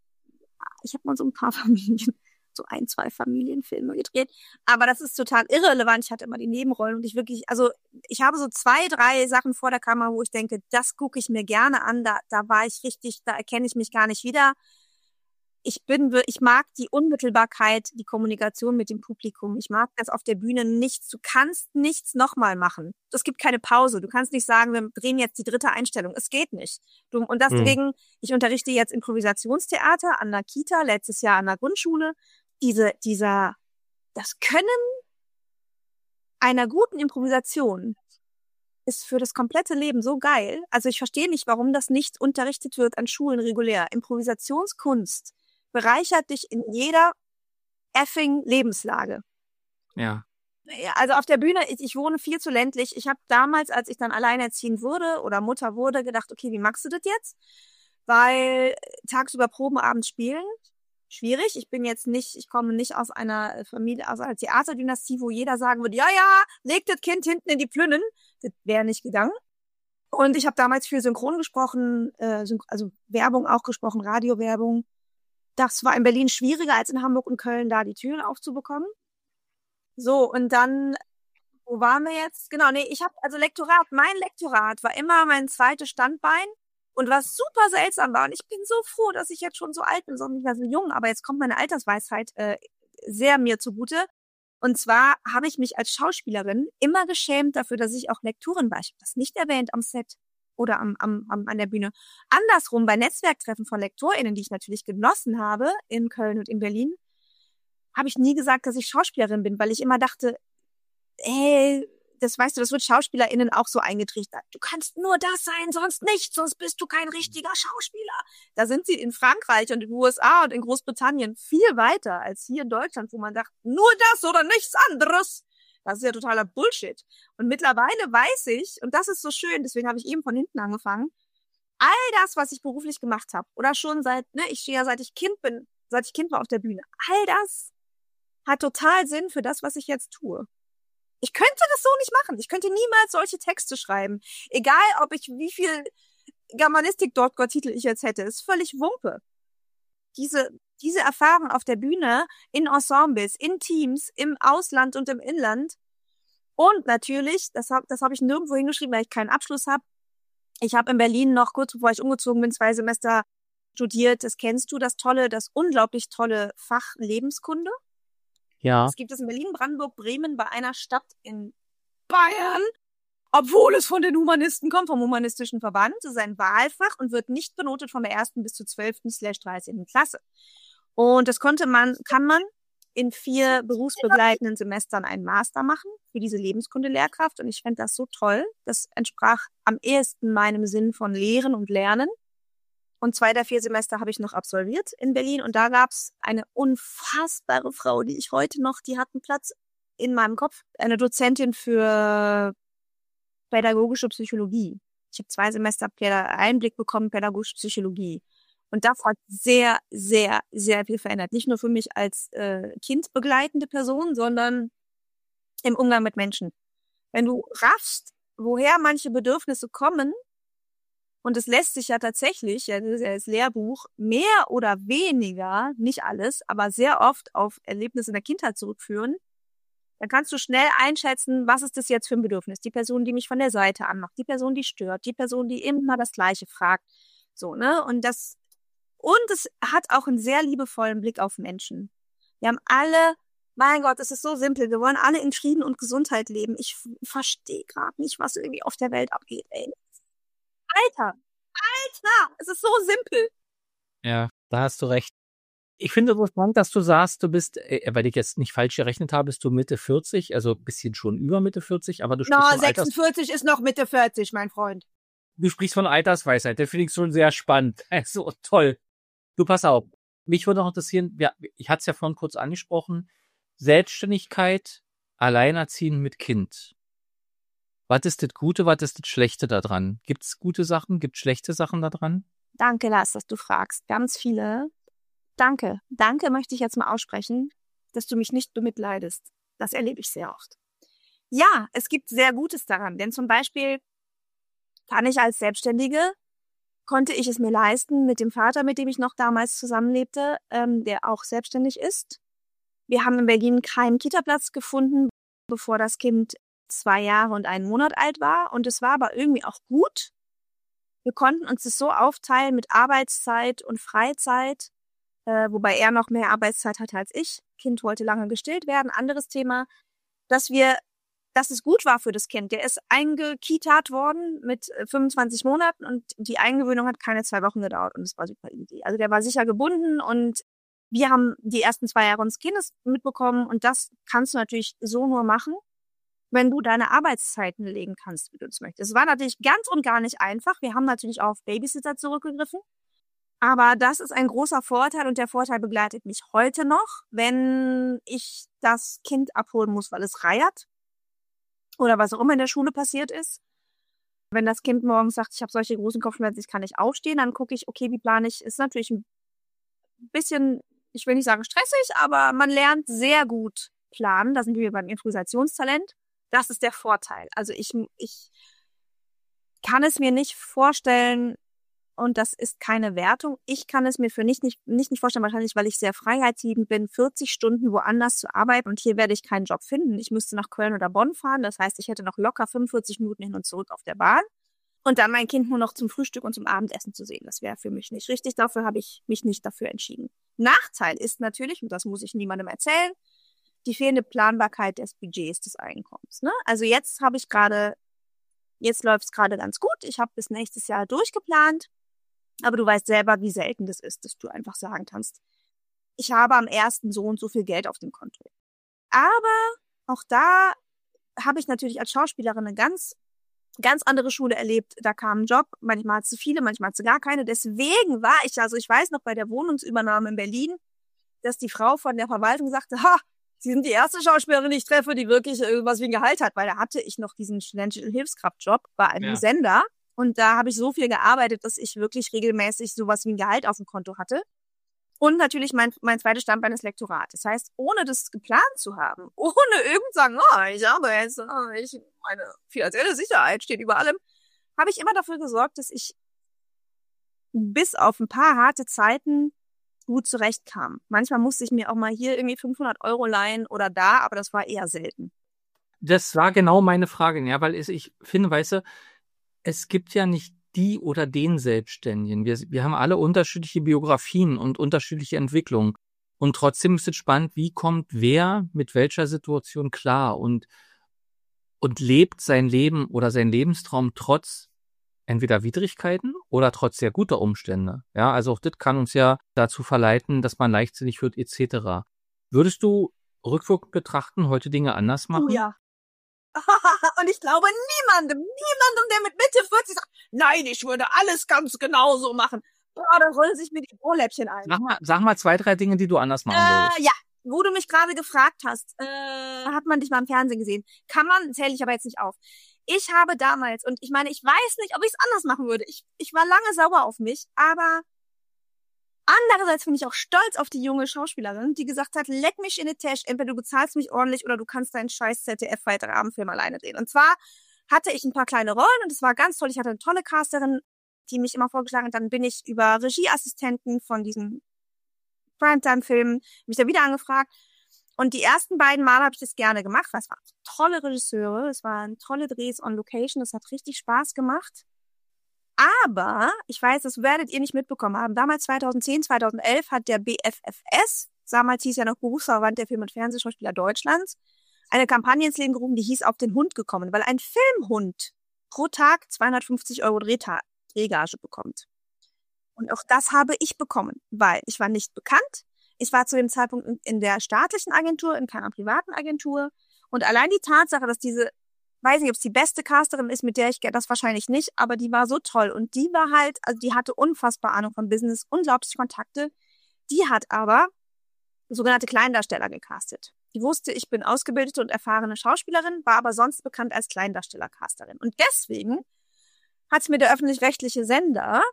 mal so ein paar Familien, so 1-2 Familienfilme gedreht. Aber das ist total irrelevant. Ich hatte immer die Nebenrollen und ich habe so 2-3 Sachen vor der Kamera, wo ich denke, das gucke ich mir gerne an. Da war ich richtig, da erkenne ich mich gar nicht wieder. Ich mag die Unmittelbarkeit, die Kommunikation mit dem Publikum. Ich mag das auf der Bühne nichts. Du kannst nichts nochmal machen. Es gibt keine Pause. Du kannst nicht sagen, wir drehen jetzt die 3. Einstellung. Es geht nicht. Und deswegen, ich unterrichte jetzt Improvisationstheater an der Kita, letztes Jahr an der Grundschule. Das Können einer guten Improvisation ist für das komplette Leben so geil. Also ich verstehe nicht, warum das nicht unterrichtet wird an Schulen regulär. Improvisationskunst bereichert dich in jeder effing Lebenslage. Ja. Also auf der Bühne, ich wohne viel zu ländlich. Ich habe damals, als ich dann alleinerziehend wurde oder Mutter wurde, gedacht, okay, wie machst du das jetzt? Weil tagsüber proben, abends spielen, schwierig. Ich komme nicht aus einer Familie, aus einer Theaterdynastie, wo jeder sagen würde, ja, leg das Kind hinten in die Plünnen. Das wäre nicht gegangen. Und ich habe damals viel Synchron gesprochen, also Werbung auch gesprochen, Radiowerbung. Das war in Berlin schwieriger als in Hamburg und Köln, da die Türen aufzubekommen. So, und dann, wo waren wir jetzt? Genau, mein Lektorat war immer mein zweites Standbein. Und was super seltsam war, und ich bin so froh, dass ich jetzt schon so alt bin, sondern nicht mehr so jung, aber jetzt kommt meine Altersweisheit sehr mir zugute. Und zwar habe ich mich als Schauspielerin immer geschämt dafür, dass ich auch Lektorin war. Ich habe das nicht erwähnt am Set. oder an der Bühne. Andersrum, bei Netzwerktreffen von LektorInnen, die ich natürlich genossen habe, in Köln und in Berlin, habe ich nie gesagt, dass ich Schauspielerin bin, weil ich immer dachte, das weißt du, das wird SchauspielerInnen auch so eingetrichtert. Du kannst nur das sein, sonst nichts, sonst bist du kein richtiger Schauspieler. Da sind sie in Frankreich und in den USA und in Großbritannien viel weiter als hier in Deutschland, wo man sagt, nur das oder nichts anderes. Das ist ja totaler Bullshit. Und mittlerweile weiß ich, und das ist so schön, deswegen habe ich eben von hinten angefangen, all das, was ich beruflich gemacht habe, oder schon ich stehe ja seit ich Kind war auf der Bühne, all das hat total Sinn für das, was ich jetzt tue. Ich könnte das so nicht machen. Ich könnte niemals solche Texte schreiben. Egal, wie viel Germanistik-Doktor-Titel ich jetzt hätte. Ist völlig Wumpe. Diese Erfahrung auf der Bühne, in Ensembles, in Teams, im Ausland und im Inland. Und natürlich, das hab ich nirgendwo hingeschrieben, weil ich keinen Abschluss habe. Ich habe in Berlin noch, kurz bevor ich umgezogen bin, 2 Semester studiert. Das kennst du, das unglaublich tolle Fach Lebenskunde. Ja. Es gibt es in Berlin, Brandenburg, Bremen, bei einer Stadt in Bayern, obwohl es von den Humanisten kommt, vom Humanistischen Verband. Es ist ein Wahlfach und wird nicht benotet von der 1. bis zur 12./13. Klasse. Und das kann man in 4 berufsbegleitenden Semestern einen Master machen für diese Lebenskunde-Lehrkraft. Und ich fände das so toll. Das entsprach am ehesten meinem Sinn von Lehren und Lernen. Und 2 der 4 Semester habe ich noch absolviert in Berlin. Und da gab es eine unfassbare Frau, die hat einen Platz in meinem Kopf. Eine Dozentin für pädagogische Psychologie. Ich habe 2 Semester Einblick bekommen, pädagogische Psychologie. Und das hat sehr, sehr, sehr viel verändert. Nicht nur für mich als kindbegleitende Person, sondern im Umgang mit Menschen. Wenn du raffst, woher manche Bedürfnisse kommen, und es lässt sich ja tatsächlich, das ist ja das Lehrbuch, mehr oder weniger, nicht alles, aber sehr oft auf Erlebnisse in der Kindheit zurückführen, dann kannst du schnell einschätzen, was ist das jetzt für ein Bedürfnis? Die Person, die mich von der Seite anmacht, die Person, die stört, die Person, die immer das Gleiche fragt. So, ne? Und es hat auch einen sehr liebevollen Blick auf Menschen. Wir haben alle, mein Gott, es ist so simpel, wir wollen alle in Frieden und Gesundheit leben. Ich verstehe gerade nicht, was irgendwie auf der Welt abgeht, ey. Alter, es ist so simpel. Ja, da hast du recht. Ich finde es so spannend, dass du sagst, du bist, weil ich jetzt nicht falsch gerechnet habe, bist du Mitte 40, also ein bisschen schon über Mitte 40, aber du sprichst von 46 ist noch Mitte 40, mein Freund. Du sprichst von Altersweisheit, das finde ich schon sehr spannend. Also toll. Du, pass auf. Mich würde noch interessieren, ich hatte es ja vorhin kurz angesprochen, Selbstständigkeit, Alleinerziehen mit Kind. Was ist das Gute, was ist das Schlechte daran? Gibt's gute Sachen, gibt's schlechte Sachen daran? Danke, Lars, dass du fragst. Ganz viele. Danke möchte ich jetzt mal aussprechen, dass du mich nicht bemitleidest. Das erlebe ich sehr oft. Ja, es gibt sehr Gutes daran, denn zum Beispiel konnte ich es mir leisten, mit dem Vater, mit dem ich noch damals zusammenlebte, der auch selbstständig ist. Wir haben in Berlin keinen Kita-Platz gefunden, bevor das Kind 2 Jahre und 1 Monat alt war. Und es war aber irgendwie auch gut. Wir konnten uns das so aufteilen mit Arbeitszeit und Freizeit, wobei er noch mehr Arbeitszeit hatte als ich. Kind wollte lange gestillt werden, anderes Thema, dass es gut war für das Kind. Der ist eingekitat worden mit 25 Monaten und die Eingewöhnung hat keine 2 Wochen gedauert und es war super easy. Also der war sicher gebunden und wir haben die ersten 2 Jahre unseres Kindes mitbekommen und das kannst du natürlich so nur machen, wenn du deine Arbeitszeiten legen kannst, wie du es möchtest. Es war natürlich ganz und gar nicht einfach. Wir haben natürlich auch auf Babysitter zurückgegriffen. Aber das ist ein großer Vorteil und der Vorteil begleitet mich heute noch, wenn ich das Kind abholen muss, weil es reiert oder was auch immer in der Schule passiert ist. Wenn das Kind morgens sagt, ich habe solche großen Kopfschmerzen, ich kann nicht aufstehen, dann gucke ich, okay, wie plane ich? Ist natürlich ein bisschen, ich will nicht sagen stressig, aber man lernt sehr gut planen. Da sind wir beim Improvisationstalent. Das ist der Vorteil. Also ich kann es mir nicht vorstellen, und das ist keine Wertung, ich kann es mir für nicht vorstellen, wahrscheinlich, weil ich sehr freiheitsliebend bin, 40 Stunden woanders zu arbeiten und hier werde ich keinen Job finden. Ich müsste nach Köln oder Bonn fahren, das heißt, ich hätte noch locker 45 Minuten hin und zurück auf der Bahn und dann mein Kind nur noch zum Frühstück und zum Abendessen zu sehen. Das wäre für mich nicht richtig, dafür habe ich mich nicht dafür entschieden. Nachteil ist natürlich, und das muss ich niemandem erzählen, die fehlende Planbarkeit des Budgets des Einkommens. Ne? Also jetzt habe ich gerade Jetzt läuft es gerade ganz gut. Ich habe bis nächstes Jahr durchgeplant. Aber du weißt selber, wie selten das ist, dass du einfach sagen kannst, ich habe am ersten so und so viel Geld auf dem Konto. Aber auch da habe ich natürlich als Schauspielerin eine ganz andere Schule erlebt. Da kam ein Job, manchmal hat sie viele, manchmal hat sie gar keine. Deswegen war ich, also ich weiß noch bei der Wohnungsübernahme in Berlin, dass die Frau von der Verwaltung sagte, Sie sind die erste Schauspielerin, die ich treffe, die wirklich irgendwas wie ein Gehalt hat. Weil da hatte ich noch diesen studentischen Hilfskraftjob bei einem Sender. Und da habe ich so viel gearbeitet, dass ich wirklich regelmäßig sowas wie ein Gehalt auf dem Konto hatte. Und natürlich mein zweites Standbein ist Lektorat. Das heißt, ohne das geplant zu haben, ohne irgend sagen, ich habe jetzt, meine finanzielle Sicherheit steht über allem, habe ich immer dafür gesorgt, dass ich bis auf ein paar harte Zeiten gut zurechtkam. Manchmal musste ich mir auch mal hier irgendwie 500 € leihen oder da, aber das war eher selten. Das war genau meine Frage, ja, weil ich finde, weißt du, es gibt ja nicht die oder den Selbstständigen. Wir haben alle unterschiedliche Biografien und unterschiedliche Entwicklungen. Und trotzdem ist es spannend, wie kommt wer mit welcher Situation klar und lebt sein Leben oder seinen Lebenstraum trotz entweder Widrigkeiten oder trotz sehr guter Umstände. Ja, also auch das kann uns ja dazu verleiten, dass man leichtsinnig wird etc. Würdest du rückwirkend betrachten, heute Dinge anders machen? Oh ja. Und ich glaube niemandem, der mit Mitte 40 sagt, nein, ich würde alles ganz genau so machen. Boah, da rollen sich mir die Ohrläppchen ein. Sag mal 2, 3 Dinge, die du anders machen würdest. Ja, wo du mich gerade gefragt hast, hat man dich mal im Fernsehen gesehen. Zähle ich aber jetzt nicht auf. Ich habe damals, und ich meine, ich weiß nicht, ob ich es anders machen würde. Ich war lange sauer auf mich, aber andererseits bin ich auch stolz auf die junge Schauspielerin, die gesagt hat, leck mich in die Tasche, entweder du bezahlst mich ordentlich oder du kannst deinen scheiß ZDF-weitere Abendfilm alleine drehen. Und zwar hatte ich ein paar kleine Rollen und es war ganz toll. Ich hatte eine tolle Casterin, die mich immer vorgeschlagen hat. Dann bin ich über Regieassistenten von diesem Primetime-Film mich da wieder angefragt. Und die ersten beiden Male habe ich das gerne gemacht, weil es waren tolle Regisseure, es waren tolle Drehs on Location, es hat richtig Spaß gemacht. Aber, ich weiß, das werdet ihr nicht mitbekommen haben, damals 2010, 2011 hat der BFFS, damals hieß ja noch Berufsverband der Film- und Fernsehschauspieler Deutschlands, eine Kampagne ins Leben gerufen, die hieß Auf den Hund gekommen, weil ein Filmhund pro Tag 250 € Drehgage bekommt. Und auch das habe ich bekommen, weil ich war nicht bekannt. Ich war zu dem Zeitpunkt in der staatlichen Agentur, in keiner privaten Agentur. Und allein die Tatsache, dass weiß nicht, ob es die beste Casterin ist, mit der ich das wahrscheinlich nicht, aber die war so toll. Und die war halt, also die hatte unfassbar Ahnung von Business, unglaubliche Kontakte. Die hat aber sogenannte Kleindarsteller gecastet. Die wusste, ich bin ausgebildete und erfahrene Schauspielerin, war aber sonst bekannt als Kleindarsteller-Casterin. Und deswegen hat mir der öffentlich-rechtliche Sender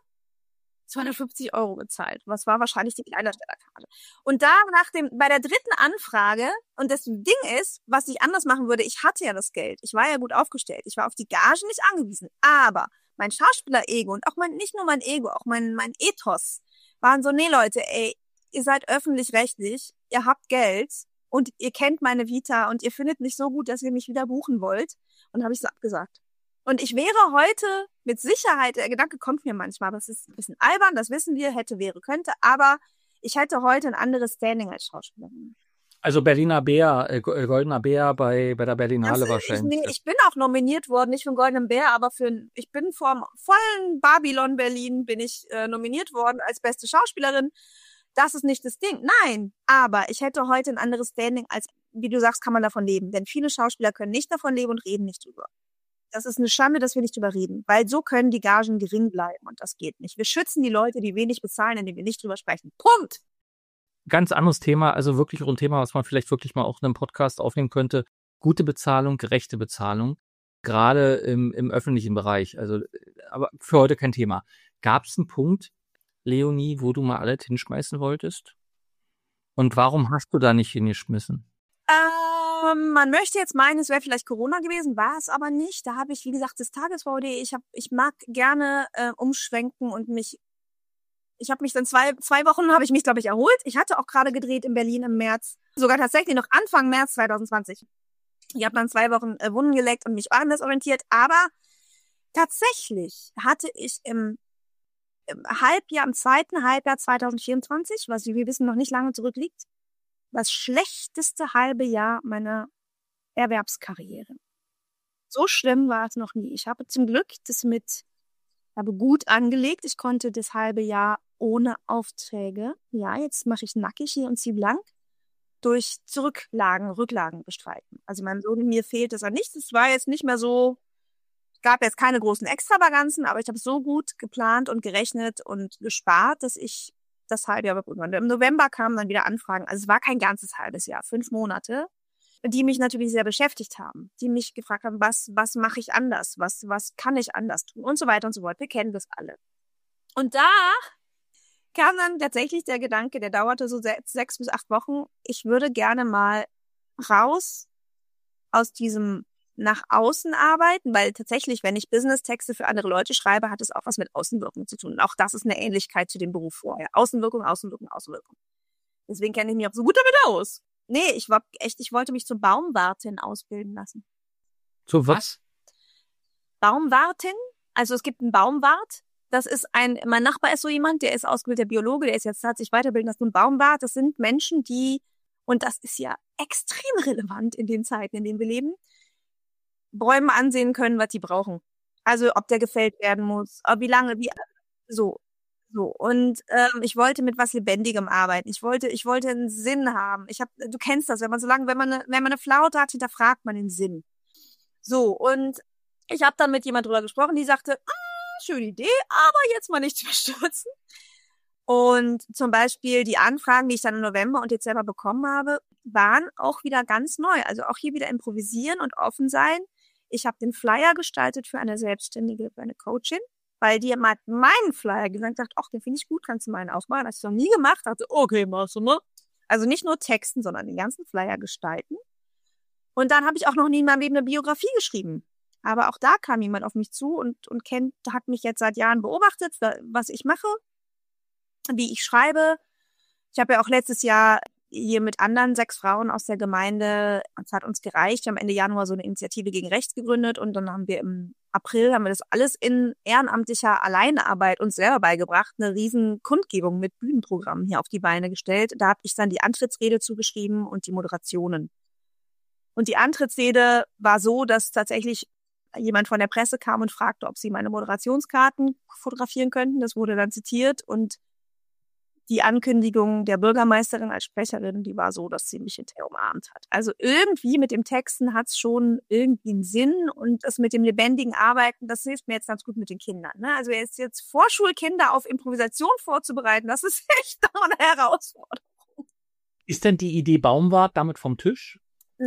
250 € gezahlt. Was war wahrscheinlich die Kleindarstellerkarte. Und da bei der dritten Anfrage, und das Ding ist, was ich anders machen würde, ich hatte ja das Geld. Ich war ja gut aufgestellt. Ich war auf die Gage nicht angewiesen. Aber mein Schauspieler-Ego und auch nicht nur mein Ego, auch mein Ethos waren so, nee Leute, ey, ihr seid öffentlich-rechtlich, ihr habt Geld und ihr kennt meine Vita und ihr findet mich so gut, dass ihr mich wieder buchen wollt. Und habe ich so abgesagt. Und ich wäre heute mit Sicherheit, der Gedanke kommt mir manchmal, aber es ist ein bisschen albern, das wissen wir, hätte, wäre, könnte, aber ich hätte heute ein anderes Standing als Schauspielerin. Also Berliner Bär, Goldener Bär bei der Berlinale wahrscheinlich. Ich bin auch nominiert worden, nicht für den Goldenen Bär, aber ich bin vom vollen Babylon Berlin bin ich nominiert worden als beste Schauspielerin. Das ist nicht das Ding, nein, aber ich hätte heute ein anderes Standing als, wie du sagst, kann man davon leben, denn viele Schauspieler können nicht davon leben und reden nicht drüber. Das ist eine Schande, dass wir nicht drüber reden, weil so können die Gagen gering bleiben und das geht nicht. Wir schützen die Leute, die wenig bezahlen, indem wir nicht drüber sprechen. Punkt! Ganz anderes Thema, also wirklich ein Thema, was man vielleicht wirklich mal auch in einem Podcast aufnehmen könnte. Gute Bezahlung, gerechte Bezahlung, gerade im öffentlichen Bereich. Also, aber für heute kein Thema. Gab es einen Punkt, Leonie, wo du mal alles hinschmeißen wolltest? Und warum hast du da nicht hingeschmissen? Man möchte jetzt meinen, es wäre vielleicht Corona gewesen, war es aber nicht. Da habe ich, wie gesagt, das Tages-VD, ich mag gerne umschwenken und ich habe mich dann zwei Wochen habe ich mich, glaube ich, erholt. Ich hatte auch gerade gedreht in Berlin im März, sogar tatsächlich noch Anfang März 2020. Ich habe dann 2 Wochen Wunden geleckt und mich anders orientiert, aber tatsächlich hatte ich im zweiten Halbjahr 2024, was wir wissen noch nicht lange zurückliegt, das schlechteste halbe Jahr meiner Erwerbskarriere. So schlimm war es noch nie. Ich habe zum Glück habe gut angelegt. Ich konnte das halbe Jahr ohne Aufträge, ja, jetzt mache ich nackig hier und ziehe blank, durch Rücklagen bestreiten. Also meinem Sohn, mir fehlt es an nichts. Es war jetzt nicht mehr so, es gab jetzt keine großen Extravaganzen, aber ich habe so gut geplant und gerechnet und gespart, dass ich das halbe Jahr überbrücken konnte. Im November kamen dann wieder Anfragen. Also es war kein ganzes halbes Jahr, 5 Monate, die mich natürlich sehr beschäftigt haben, die mich gefragt haben, was mache ich anders, was kann ich anders tun und so weiter und so fort. Wir kennen das alle. Und da kam dann tatsächlich der Gedanke, der dauerte so 6 bis 8 Wochen, ich würde gerne mal raus aus diesem nach außen arbeiten, weil tatsächlich, wenn ich Business-Texte für andere Leute schreibe, hat es auch was mit Außenwirkung zu tun. Und auch das ist eine Ähnlichkeit zu dem Beruf vorher. Außenwirkung, Außenwirkung, Außenwirkung. Deswegen kenne ich mich auch so gut damit aus. Nee, ich wollte mich zur Baumwartin ausbilden lassen. Zu was? Baumwartin? Also es gibt einen Baumwart. Das ist mein Nachbar ist so jemand, der ist ausgebildeter Biologe, hat sich weiterbilden lassen. Ein Baumwart, das sind Menschen, und das ist ja extrem relevant in den Zeiten, in denen wir leben, Bäume ansehen können, was die brauchen. Also ob der gefällt werden muss, wie lange, so. Und ich wollte mit was Lebendigem arbeiten. Ich wollte einen Sinn haben. Du kennst das, wenn man eine Flaute hat, hinterfragt man den Sinn. So, und ich habe dann mit jemand drüber gesprochen, die sagte, schöne Idee, aber jetzt mal nicht überstürzen. Und zum Beispiel die Anfragen, die ich dann im November und Dezember bekommen habe, waren auch wieder ganz neu. Also auch hier wieder improvisieren und offen sein. Ich habe den Flyer gestaltet für eine Selbstständige, für eine Coachin, weil die hat meinen Flyer gesagt hat, ach, den finde ich gut, kannst du meinen auch machen. Das habe ich noch nie gemacht. Dachte, okay, machst du, ne? Also nicht nur Texten, sondern den ganzen Flyer gestalten. Und dann habe ich auch noch nie in meinem Leben eine Biografie geschrieben. Aber auch da kam jemand auf mich zu und hat mich jetzt seit Jahren beobachtet, was ich mache, wie ich schreibe. Ich habe ja auch letztes Jahr hier mit anderen 6 Frauen aus der Gemeinde, es hat uns gereicht, wir haben Ende Januar so eine Initiative gegen Rechts gegründet und dann haben wir im April das alles in ehrenamtlicher Alleinearbeit uns selber beigebracht, eine riesen Kundgebung mit Bühnenprogrammen hier auf die Beine gestellt. Da habe ich dann die Antrittsrede zugeschrieben und die Moderationen. Und die Antrittsrede war so, dass tatsächlich jemand von der Presse kam und fragte, ob sie meine Moderationskarten fotografieren könnten. Das wurde dann zitiert und die Ankündigung der Bürgermeisterin als Sprecherin, die war so, dass sie mich hinterher umarmt hat. Also irgendwie mit dem Texten hat's schon irgendwie einen Sinn und das mit dem lebendigen Arbeiten, das hilft mir jetzt ganz gut mit den Kindern. Ne? Also jetzt Vorschulkinder auf Improvisation vorzubereiten, das ist echt eine Herausforderung. Ist denn die Idee Baumwart damit vom Tisch?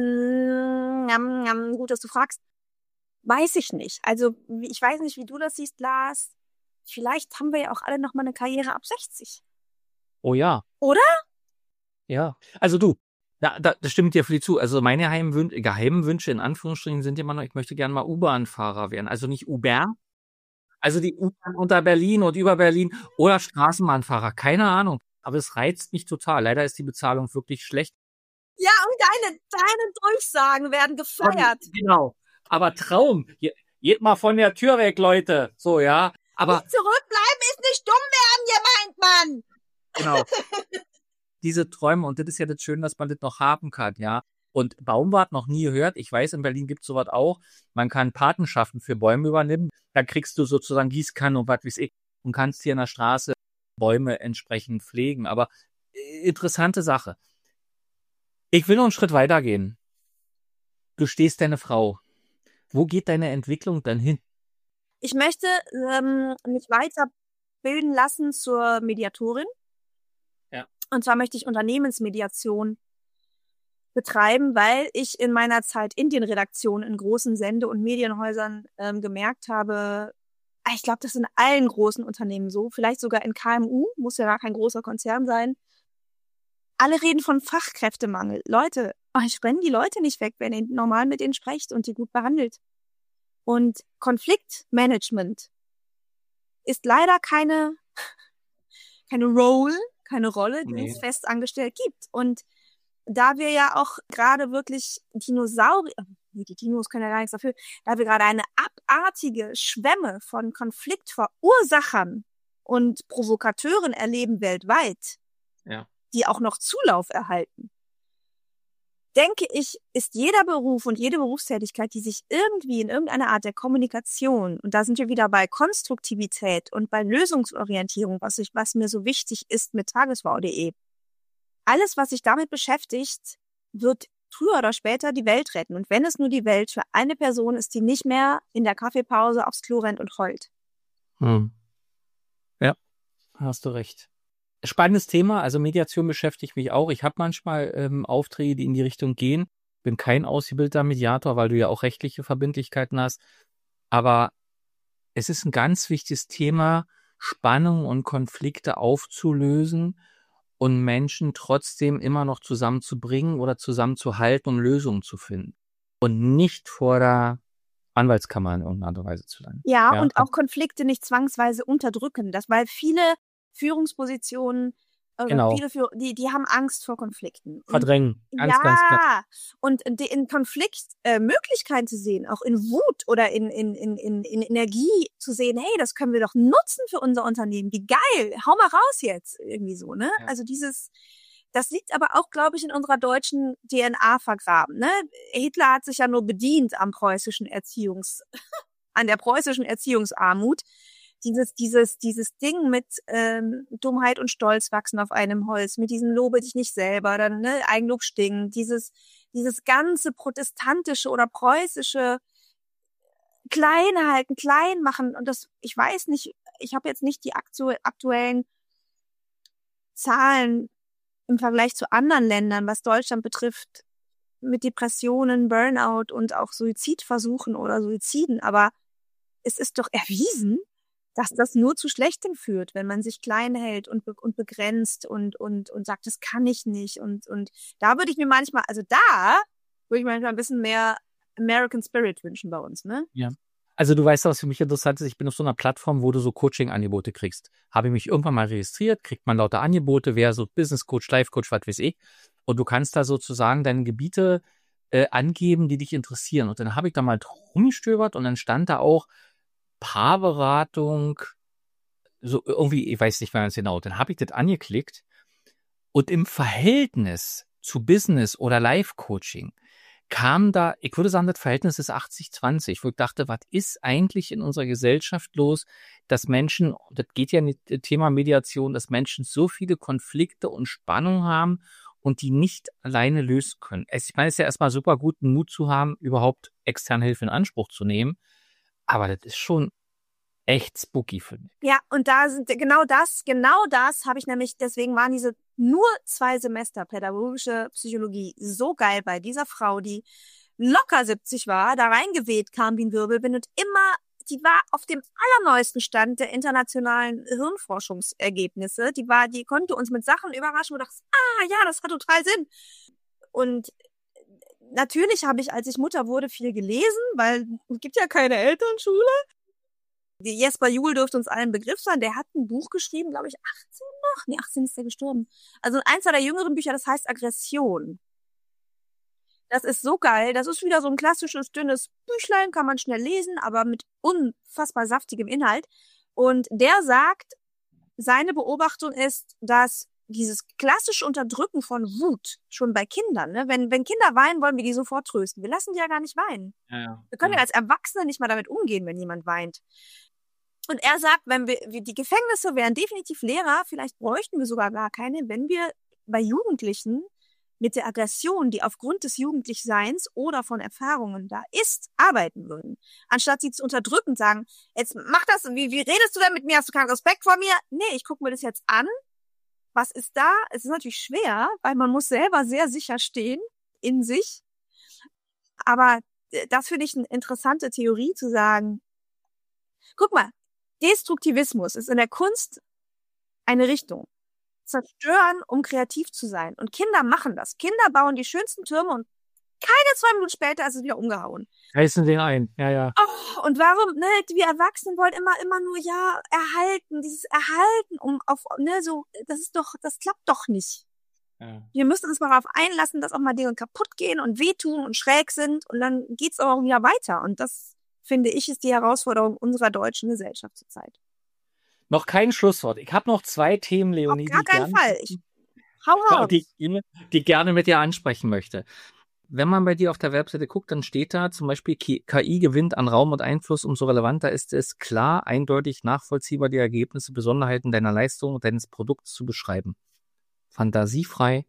Gut, dass du fragst. Weiß ich nicht. Also ich weiß nicht, wie du das siehst, Lars. Vielleicht haben wir ja auch alle noch mal eine Karriere ab 60. Oh ja. Oder? Ja. Also du, das stimmt dir völlig zu. Also meine geheimen Wünsche in Anführungsstrichen sind immer noch, ich möchte gerne mal U-Bahn-Fahrer werden. Also nicht Uber, also die U-Bahn unter Berlin und über Berlin oder Straßenbahnfahrer. Keine Ahnung. Aber es reizt mich total. Leider ist die Bezahlung wirklich schlecht. Ja, und deine Durchsagen werden gefeiert. Genau. Aber Traum. Geht mal von der Tür weg, Leute. So, ja. Aber nicht zurückbleiben ist nicht dumm werden, gemeint, Mann. Genau. Diese Träume, und das ist ja das Schöne, dass man das noch haben kann, ja. Und Baumwart noch nie gehört. Ich weiß, in Berlin gibt's sowas auch. Man kann Patenschaften für Bäume übernehmen. Da kriegst du sozusagen Gießkannen und was weiß ich und kannst hier in der Straße Bäume entsprechend pflegen. Aber interessante Sache. Ich will noch einen Schritt weitergehen. Du stehst deine Frau. Wo geht deine Entwicklung dann hin? Ich möchte mich weiterbilden lassen zur Mediatorin. Ja. Und zwar möchte ich Unternehmensmediation betreiben, weil ich in meiner Zeit in den Redaktionen in großen Sende- und Medienhäusern gemerkt habe, ich glaube, das ist in allen großen Unternehmen so, vielleicht sogar in KMU, muss ja gar kein großer Konzern sein. Alle reden von Fachkräftemangel. Leute, ich brenne die Leute nicht weg, wenn ihr normal mit denen sprecht und die gut behandelt. Und Konfliktmanagement ist leider keine Rolle, die es fest angestellt gibt. Und da wir ja auch gerade wirklich die Dinos können ja gar nichts dafür, da wir gerade eine abartige Schwemme von Konfliktverursachern und Provokateuren erleben weltweit, ja, die auch noch Zulauf erhalten, denke ich, ist jeder Beruf und jede Berufstätigkeit, die sich irgendwie in irgendeiner Art der Kommunikation, und da sind wir wieder bei Konstruktivität und bei Lösungsorientierung, was mir so wichtig ist mit tagesschau.de. Alles, was sich damit beschäftigt, wird früher oder später die Welt retten. Und wenn es nur die Welt für eine Person ist, die nicht mehr in der Kaffeepause aufs Klo rennt und heult. Ja, hast du recht. Spannendes Thema, also Mediation beschäftigt mich auch. Ich habe manchmal Aufträge, die in die Richtung gehen. Bin kein ausgebildeter Mediator, weil du ja auch rechtliche Verbindlichkeiten hast. Aber es ist ein ganz wichtiges Thema, Spannungen und Konflikte aufzulösen und Menschen trotzdem immer noch zusammenzubringen oder zusammenzuhalten, um Lösungen zu finden. Und nicht vor der Anwaltskammer in irgendeiner Art und Weise zu sein. Ja, und auch Konflikte nicht zwangsweise unterdrücken. Weil viele Führungspositionen, Genau. viele die haben Angst vor Konflikten. Verdrängen. Ganz klar. Und in Konflikt Möglichkeiten zu sehen, auch in Wut oder in Energie zu sehen, hey, das können wir doch nutzen für unser Unternehmen. Wie geil, hau mal raus jetzt. Irgendwie so, ne? Ja. Also das liegt aber auch, glaube ich, in unserer deutschen DNA vergraben, ne? Hitler hat sich ja nur bedient an der preußischen Erziehungsarmut. Dieses Ding mit Dummheit und Stolz wachsen auf einem Holz, mit diesem Lobe dich nicht selber, dann ne, Eigenlob stinkt, dieses ganze protestantische oder preußische Kleinhalten, klein machen und das, ich weiß nicht, ich habe jetzt nicht die aktuellen Zahlen im Vergleich zu anderen Ländern, was Deutschland betrifft, mit Depressionen, Burnout und auch Suizidversuchen oder Suiziden, aber es ist doch erwiesen, dass das nur zu Schlechtem führt, wenn man sich klein hält und begrenzt und sagt, das kann ich nicht. Und da würde ich mir manchmal ein bisschen mehr American Spirit wünschen bei uns, ne? Ja. Also du weißt, was für mich interessant ist, ich bin auf so einer Plattform, wo du so Coaching-Angebote kriegst. Habe ich mich irgendwann mal registriert, kriegt man lauter Angebote, wer so Business Coach, Life Coach, was weiß ich. Und du kannst da sozusagen deine Gebiete angeben, die dich interessieren. Und dann habe ich da mal rumgestöbert und dann stand da auch Paarberatung, so irgendwie, ich weiß nicht mehr ganz genau. Dann habe ich das angeklickt und im Verhältnis zu Business oder Life-Coaching kam da, ich würde sagen, das Verhältnis ist 80-20, wo ich dachte, was ist eigentlich in unserer Gesellschaft los, dass Menschen, das geht ja nicht, das Thema Mediation, dass Menschen so viele Konflikte und Spannungen haben und die nicht alleine lösen können. Ich meine, es ist ja erstmal super gut, einen Mut zu haben, überhaupt externe Hilfe in Anspruch zu nehmen. Aber das ist schon echt spooky, finde ich. Ja, und genau das habe ich nämlich, deswegen waren diese nur 2 Semester pädagogische Psychologie so geil bei dieser Frau, die locker 70 war, da reingeweht kam wie ein Wirbelwind und die war auf dem allerneuesten Stand der internationalen Hirnforschungsergebnisse. Die konnte uns mit Sachen überraschen, wo du dachtest, ja, das hat total Sinn. Und natürlich habe ich, als ich Mutter wurde, viel gelesen, weil es gibt ja keine Elternschule. Jesper Juhl dürfte uns allen Begriff sein. Der hat ein Buch geschrieben, glaube ich, 18 noch? Nee, 18 ist er gestorben. Also eins der jüngeren Bücher, das heißt Aggression. Das ist so geil. Das ist wieder so ein klassisches, dünnes Büchlein, kann man schnell lesen, aber mit unfassbar saftigem Inhalt. Und der sagt, seine Beobachtung ist, dass dieses klassische Unterdrücken von Wut schon bei Kindern, ne? Wenn Kinder weinen, wollen wir die sofort trösten. Wir lassen die ja gar nicht weinen. Ja. Wir können ja als Erwachsene nicht mal damit umgehen, wenn jemand weint. Und er sagt, wenn die Gefängnisse wären definitiv leerer, vielleicht bräuchten wir sogar gar keine, wenn wir bei Jugendlichen mit der Aggression, die aufgrund des Jugendlichseins oder von Erfahrungen da ist, arbeiten würden. Anstatt sie zu unterdrücken, sagen, jetzt mach das, wie redest du denn mit mir? Hast du keinen Respekt vor mir? Nee, ich gucke mir das jetzt an. Was ist da? Es ist natürlich schwer, weil man muss selber sehr sicher stehen in sich. Aber das finde ich eine interessante Theorie zu sagen. Guck mal, Destruktivismus ist in der Kunst eine Richtung. Zerstören, um kreativ zu sein. Und Kinder machen das. Kinder bauen die schönsten Türme und keine 2 Minuten später ist es wieder umgehauen. Reißen den ein, ja. Oh, und warum, ne, wir Erwachsenen wollen immer nur, erhalten, dieses Erhalten, das klappt doch nicht. Ja. Wir müssen uns mal darauf einlassen, dass auch mal Dinge kaputt gehen und wehtun und schräg sind und dann geht's aber auch wieder weiter. Und das, finde ich, ist die Herausforderung unserer deutschen Gesellschaft zurzeit. Noch kein Schlusswort. Ich habe noch 2 Themen, Leonie, auf gar keinen Fall. Hau raus. Die gerne mit dir ansprechen möchte. wenn man bei dir auf der Webseite guckt, dann steht da zum Beispiel, KI gewinnt an Raum und Einfluss, umso relevanter ist es, klar, eindeutig, nachvollziehbar die Ergebnisse, Besonderheiten deiner Leistung und deines Produkts zu beschreiben. Phrasenfrei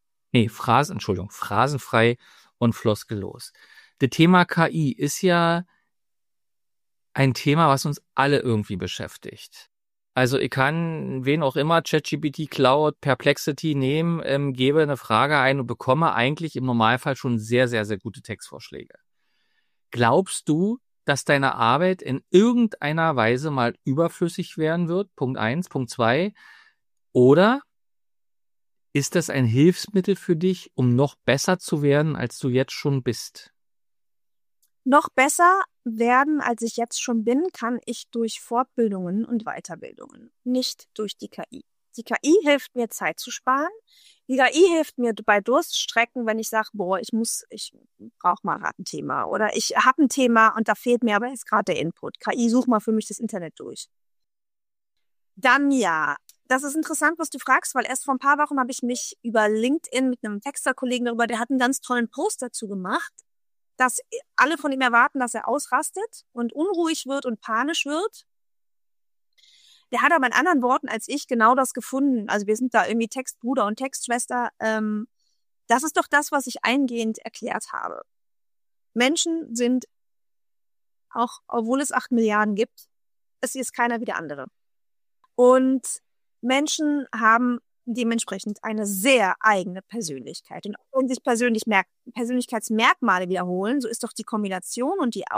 und floskellos. Das Thema KI ist ja ein Thema, was uns alle irgendwie beschäftigt. Also ich kann wen auch immer, ChatGPT, Cloud, Perplexity nehmen, gebe eine Frage ein und bekomme eigentlich im Normalfall schon sehr, sehr, sehr gute Textvorschläge. Glaubst du, dass deine Arbeit in irgendeiner Weise mal überflüssig werden wird? Punkt 1. Punkt 2. Oder ist das ein Hilfsmittel für dich, um noch besser zu werden, als du jetzt schon bist? Noch besser werden, als ich jetzt schon bin, kann ich durch Fortbildungen und Weiterbildungen, nicht durch die KI. Die KI hilft mir, Zeit zu sparen. Die KI hilft mir bei Durststrecken, wenn ich sage, ich brauche mal gerade ein Thema oder ich habe ein Thema und da fehlt mir aber jetzt gerade der Input. KI, such mal für mich das Internet durch. Dann ja, das ist interessant, was du fragst, weil erst vor ein paar Wochen habe ich mich über LinkedIn mit einem Texterkollegen der hat einen ganz tollen Post dazu gemacht, dass alle von ihm erwarten, dass er ausrastet und unruhig wird und panisch wird. Der hat aber in anderen Worten als ich genau das gefunden. Also wir sind da irgendwie Textbruder und Textschwester. Das ist doch das, was ich eingehend erklärt habe. Menschen sind, auch obwohl es 8 Milliarden gibt, es ist keiner wie der andere. Und Menschen haben dementsprechend eine sehr eigene Persönlichkeit. Und wenn sich Persönlichkeitsmerkmale wiederholen, so ist doch die Kombination und die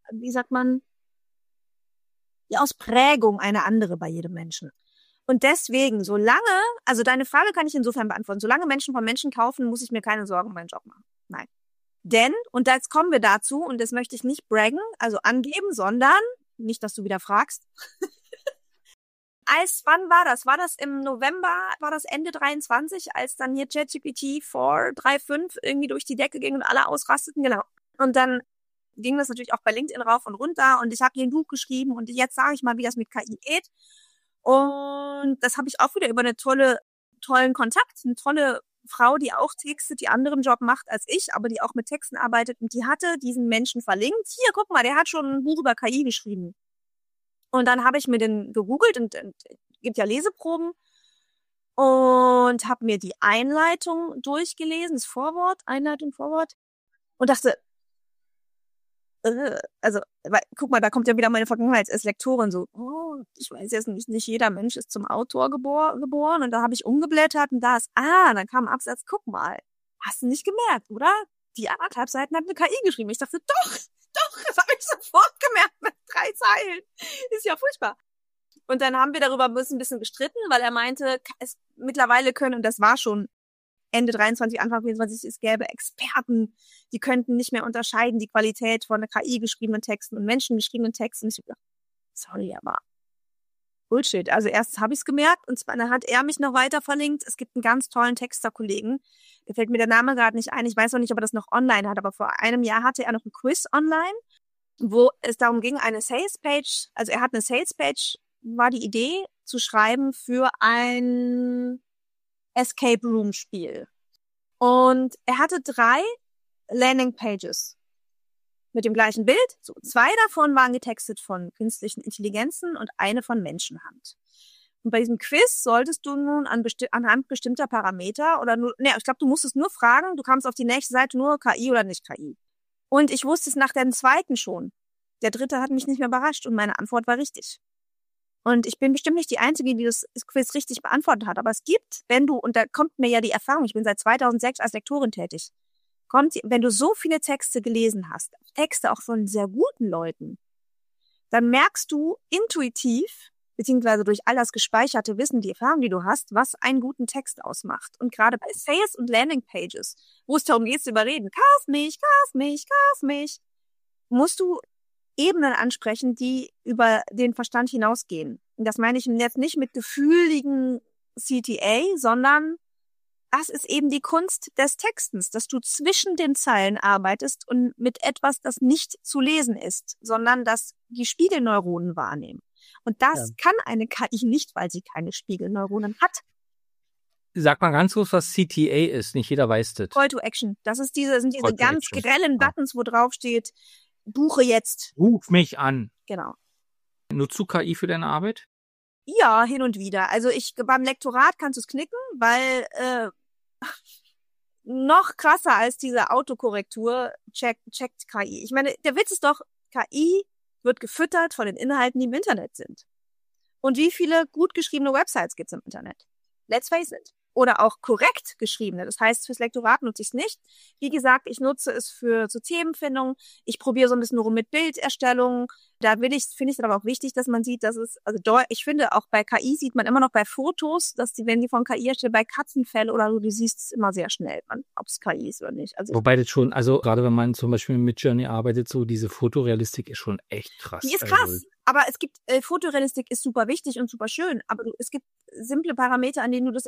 Ausprägung eine andere bei jedem Menschen. Und deswegen, also deine Frage kann ich insofern beantworten, solange Menschen von Menschen kaufen, muss ich mir keine Sorgen um meinen Job machen. Nein. Denn, und jetzt kommen wir dazu, und das möchte ich nicht braggen, also angeben, sondern, nicht, dass du wieder fragst, wann war das? War das im November, war das Ende 23, als dann hier ChatGPT 4.3.5 irgendwie durch die Decke ging und alle ausrasteten? Genau. Und dann ging das natürlich auch bei LinkedIn rauf und runter und ich habe hier ein Buch geschrieben und jetzt sage ich mal, wie das mit KI geht. Und das habe ich auch wieder über einen tollen Kontakt, eine tolle Frau, die auch textet, die anderen Job macht als ich, aber die auch mit Texten arbeitet und die hatte diesen Menschen verlinkt. Hier, guck mal, der hat schon ein Buch über KI geschrieben. Und dann habe ich mir den gegoogelt und gibt ja Leseproben und habe mir die Einleitung durchgelesen, das Vorwort, Einleitung, Vorwort und dachte, guck mal, da kommt ja wieder meine Vergangenheit als Lektorin so, ich weiß jetzt nicht jeder Mensch ist zum Autor geboren und da habe ich umgeblättert und dann kam ein Absatz, guck mal, hast du nicht gemerkt, oder? Die 1,5 Seiten hat eine KI geschrieben. Ich dachte, doch, das habe ich sofort gemerkt mit 3 Zeilen. Ist ja furchtbar. Und dann haben wir darüber ein bisschen gestritten, weil er meinte, es mittlerweile können, und das war schon Ende 23, Anfang 24, es gäbe Experten, die könnten nicht mehr unterscheiden, die Qualität von einer KI geschriebenen Texten und menschengeschriebenen Texten. Ich dachte, sorry, aber Bullshit. Also erst habe ich es gemerkt und dann hat er mich noch weiter verlinkt. Es gibt einen ganz tollen Texterkollegen. Da fällt mir der Name gerade nicht ein. Ich weiß noch nicht, ob er das noch online hat, aber vor einem Jahr hatte er noch ein Quiz online, wo es darum ging, eine Salespage, also er hat eine Salespage, war die Idee, zu schreiben für ein Escape Room Spiel. Und er hatte 3 Landing Pages mit dem gleichen Bild. So, 2 davon waren getextet von künstlichen Intelligenzen und eine von Menschenhand. Und bei diesem Quiz solltest du nun anhand bestimmter Parameter ich glaube, du musstest nur fragen, du kamst auf die nächste Seite nur KI oder nicht KI. Und ich wusste es nach dem 2. schon. Der 3. hat mich nicht mehr überrascht und meine Antwort war richtig. Und ich bin bestimmt nicht die Einzige, die das Quiz richtig beantwortet hat. Aber es gibt, und da kommt mir ja die Erfahrung, ich bin seit 2006 als Lektorin tätig, wenn du so viele Texte gelesen hast, Texte auch von sehr guten Leuten, dann merkst du intuitiv, beziehungsweise durch all das gespeicherte Wissen, die Erfahrung, die du hast, was einen guten Text ausmacht. Und gerade bei Sales und Landing Pages, wo es darum geht zu überreden, kauf mich, musst du Ebenen ansprechen, die über den Verstand hinausgehen. Und das meine ich jetzt nicht mit gefühligen CTA, sondern das ist eben die Kunst des Textens, dass du zwischen den Zeilen arbeitest und mit etwas, das nicht zu lesen ist, sondern das die Spiegelneuronen wahrnehmen. Und das kann eine KI nicht, weil sie keine Spiegelneuronen hat. Sag mal ganz kurz, was CTA ist. Nicht jeder weiß das. Call to Action. Das sind diese Call to ganz Action. grellen Buttons, wo drauf steht, buche jetzt. Ruf mich an. Genau. Nutzt du KI für deine Arbeit? Ja, hin und wieder. Also beim Lektorat kannst du es knicken, weil noch krasser als diese Autokorrektur checkt KI. Ich meine, der Witz ist doch, KI wird gefüttert von den Inhalten, die im Internet sind. Und wie viele gut geschriebene Websites gibt's im Internet? Let's face it. Oder auch korrekt geschriebene. Das heißt, fürs Lektorat nutze ich es nicht. Wie gesagt, ich nutze es für so Themenfindung. Ich probiere so ein bisschen rum mit Bilderstellung. Da finde ich es aber auch wichtig, dass man sieht, dass es, ich finde, auch bei KI sieht man immer noch bei Fotos, dass wenn die von KI erstellen, bei Katzenfell oder so, du siehst es immer sehr schnell, ob es KI ist oder nicht. Also, wobei das schon, also gerade wenn man zum Beispiel mit Midjourney arbeitet, so diese Fotorealistik ist schon echt krass. Die ist krass. Also, aber es gibt, Fotorealistik ist super wichtig und super schön, aber es gibt simple Parameter, an denen du das,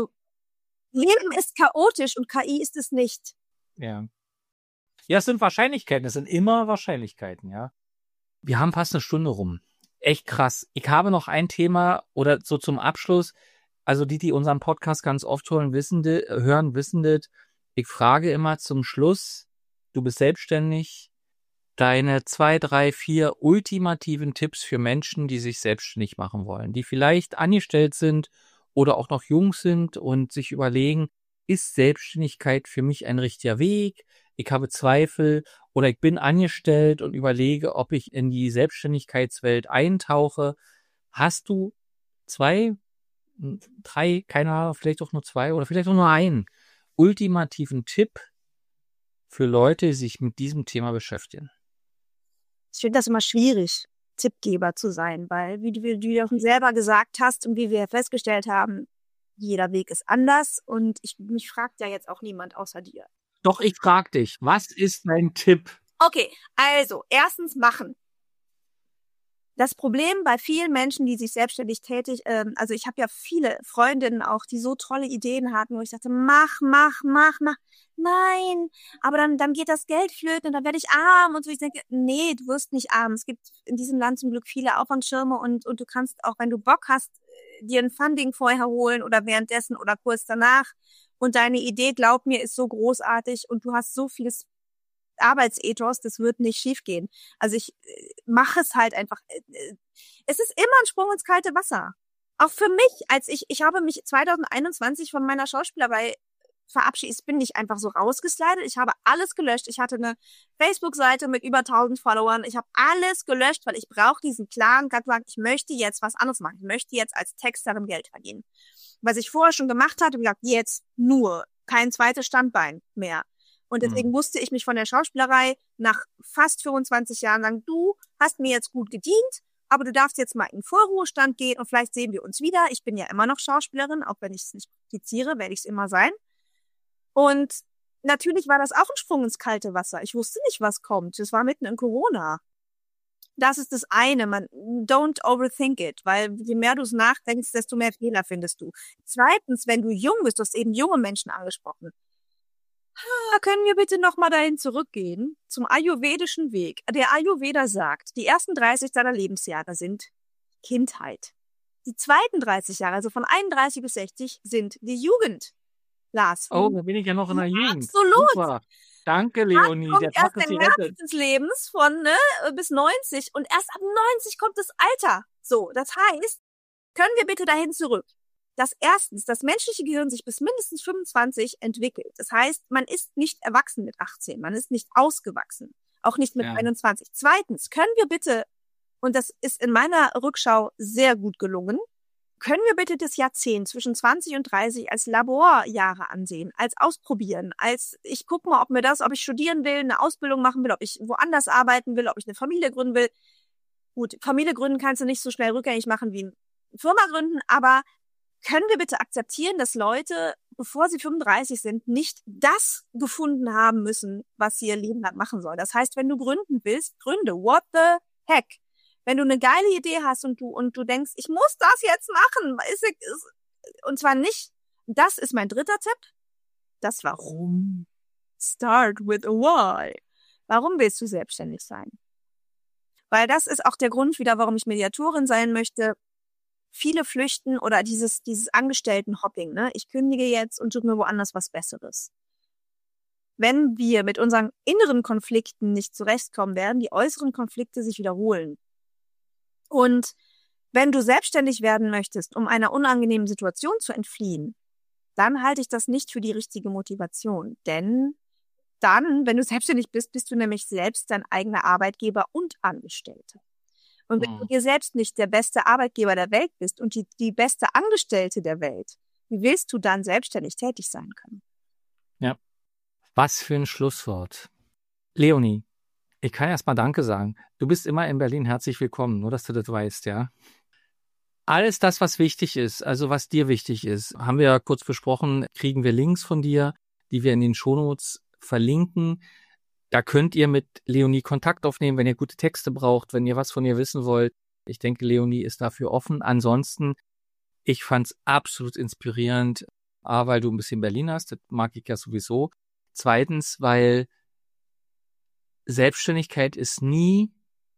Leben ist chaotisch und KI ist es nicht. ja. Ja, es sind Wahrscheinlichkeiten, es sind immer Wahrscheinlichkeiten, ja. Wir haben fast eine Stunde rum. Echt krass. Ich habe noch ein Thema oder so zum Abschluss. Also die unseren Podcast ganz oft hören, wissen das. Ich frage immer zum Schluss, du bist selbstständig, deine 2, 3, 4 ultimativen Tipps für Menschen, die sich selbstständig machen wollen, die vielleicht angestellt sind oder auch noch jung sind und sich überlegen, ist Selbstständigkeit für mich ein richtiger Weg? Ich habe Zweifel oder ich bin angestellt und überlege, ob ich in die Selbstständigkeitswelt eintauche. Hast du 2, 3, keine Ahnung, vielleicht auch nur 2 oder vielleicht auch nur einen ultimativen Tipp für Leute, die sich mit diesem Thema beschäftigen? Ich finde das immer schwierig, Tippgeber zu sein, weil, wie du ja schon selber gesagt hast und wie wir festgestellt haben, jeder Weg ist anders und mich fragt ja jetzt auch niemand außer dir. Doch, ich frage dich, was ist dein Tipp? Okay, also, erstens machen. Das Problem bei vielen Menschen, die sich selbstständig also ich habe ja viele Freundinnen auch, die so tolle Ideen hatten, wo ich dachte, mach. Nein, aber dann geht das Geld flöten und dann werde ich arm und so. Ich denke, nee, du wirst nicht arm. Es gibt in diesem Land zum Glück viele Aufwandschirme und du kannst auch, wenn du Bock hast, dir ein Funding vorher holen oder währenddessen oder kurz danach. Und deine Idee, glaub mir, ist so großartig und du hast so vieles Arbeitsethos, das wird nicht schiefgehen. Also ich mache es halt einfach. Es ist immer ein Sprung ins kalte Wasser. Auch für mich, ich habe mich 2021 von meiner Schauspielerei verabschiedet. Ich bin nicht einfach so rausgeslidet. Ich habe alles gelöscht. Ich hatte eine Facebook-Seite mit über 1000 Followern. Ich habe alles gelöscht, weil ich brauche diesen klaren Cut. Ich möchte jetzt was anderes machen. Ich möchte jetzt als Texterin Geld verdienen. Was ich vorher schon gemacht hatte, gesagt, jetzt nur kein zweites Standbein mehr. Und deswegen musste ich mich von der Schauspielerei nach fast 25 Jahren sagen, du hast mir jetzt gut gedient, aber du darfst jetzt mal in den Vorruhestand gehen und vielleicht sehen wir uns wieder. Ich bin ja immer noch Schauspielerin, auch wenn ich es nicht praktiziere, werde ich es immer sein. Und natürlich war das auch ein Sprung ins kalte Wasser. Ich wusste nicht, was kommt. Es war mitten in Corona. Das ist das eine. Don't overthink it, weil je mehr du es nachdenkst, desto mehr Fehler findest du. Zweitens, wenn du jung bist, du hast eben junge Menschen angesprochen. Können wir bitte nochmal dahin zurückgehen zum ayurvedischen Weg? Der Ayurveda sagt, die ersten 30 deiner Lebensjahre sind Kindheit. Die zweiten 30 Jahre, also von 31 bis 60, sind die Jugend. Lars. Oh, da bin ich ja noch in der Jugend. Absolut. Super. Danke, Leonie. Kommt Der erst Tag ist der gerettet. Herbst des Lebens von bis 90 und erst ab 90 kommt das Alter. So, das heißt, können wir bitte dahin zurück? Dass erstens das menschliche Gehirn sich bis mindestens 25 entwickelt. Das heißt, man ist nicht erwachsen mit 18, man ist nicht ausgewachsen, auch nicht mit 21. Zweitens, können wir bitte, und das ist in meiner Rückschau sehr gut gelungen, können wir bitte das Jahrzehnt zwischen 20 und 30 als Laborjahre ansehen, als Ausprobieren, als ich gucke mal, ob ich studieren will, eine Ausbildung machen will, ob ich woanders arbeiten will, ob ich eine Familie gründen will. Gut, Familie gründen kannst du nicht so schnell rückgängig machen wie eine Firma gründen, aber können wir bitte akzeptieren, dass Leute, bevor sie 35 sind, nicht das gefunden haben müssen, was sie ihr Leben lang machen sollen? Das heißt, wenn du gründen willst, gründe. What the heck? Wenn du eine geile Idee hast und du denkst, ich muss das jetzt machen, und zwar nicht, das ist mein dritter Tipp, das Warum. Start with a why. Warum willst du selbstständig sein? Weil das ist auch der Grund wieder, warum ich Mediatorin sein möchte. viele flüchten oder dieses Angestellten-Hopping, ne? Ich kündige jetzt und suche mir woanders was Besseres. Wenn wir mit unseren inneren Konflikten nicht zurechtkommen, werden die äußeren Konflikte sich wiederholen. Und wenn du selbstständig werden möchtest, um einer unangenehmen Situation zu entfliehen, dann halte ich das nicht für die richtige Motivation. Denn dann, wenn du selbstständig bist, bist du nämlich selbst dein eigener Arbeitgeber und Angestellter. Und wenn du dir selbst nicht der beste Arbeitgeber der Welt bist und die beste Angestellte der Welt, wie willst du dann selbstständig tätig sein können? Ja. Was für ein Schlusswort. Leonie, ich kann erst mal Danke sagen. Du bist immer in Berlin herzlich willkommen, nur dass du das weißt, ja. Alles das, was wichtig ist, also was dir wichtig ist, haben wir ja kurz besprochen, kriegen wir Links von dir, die wir in den Shownotes verlinken. Da könnt ihr mit Leonie Kontakt aufnehmen, wenn ihr gute Texte braucht, wenn ihr was von ihr wissen wollt. Ich denke, Leonie ist dafür offen. Ansonsten, ich fand's absolut inspirierend. A, weil du ein bisschen Berlin hast, das mag ich ja sowieso. Zweitens, weil Selbstständigkeit ist nie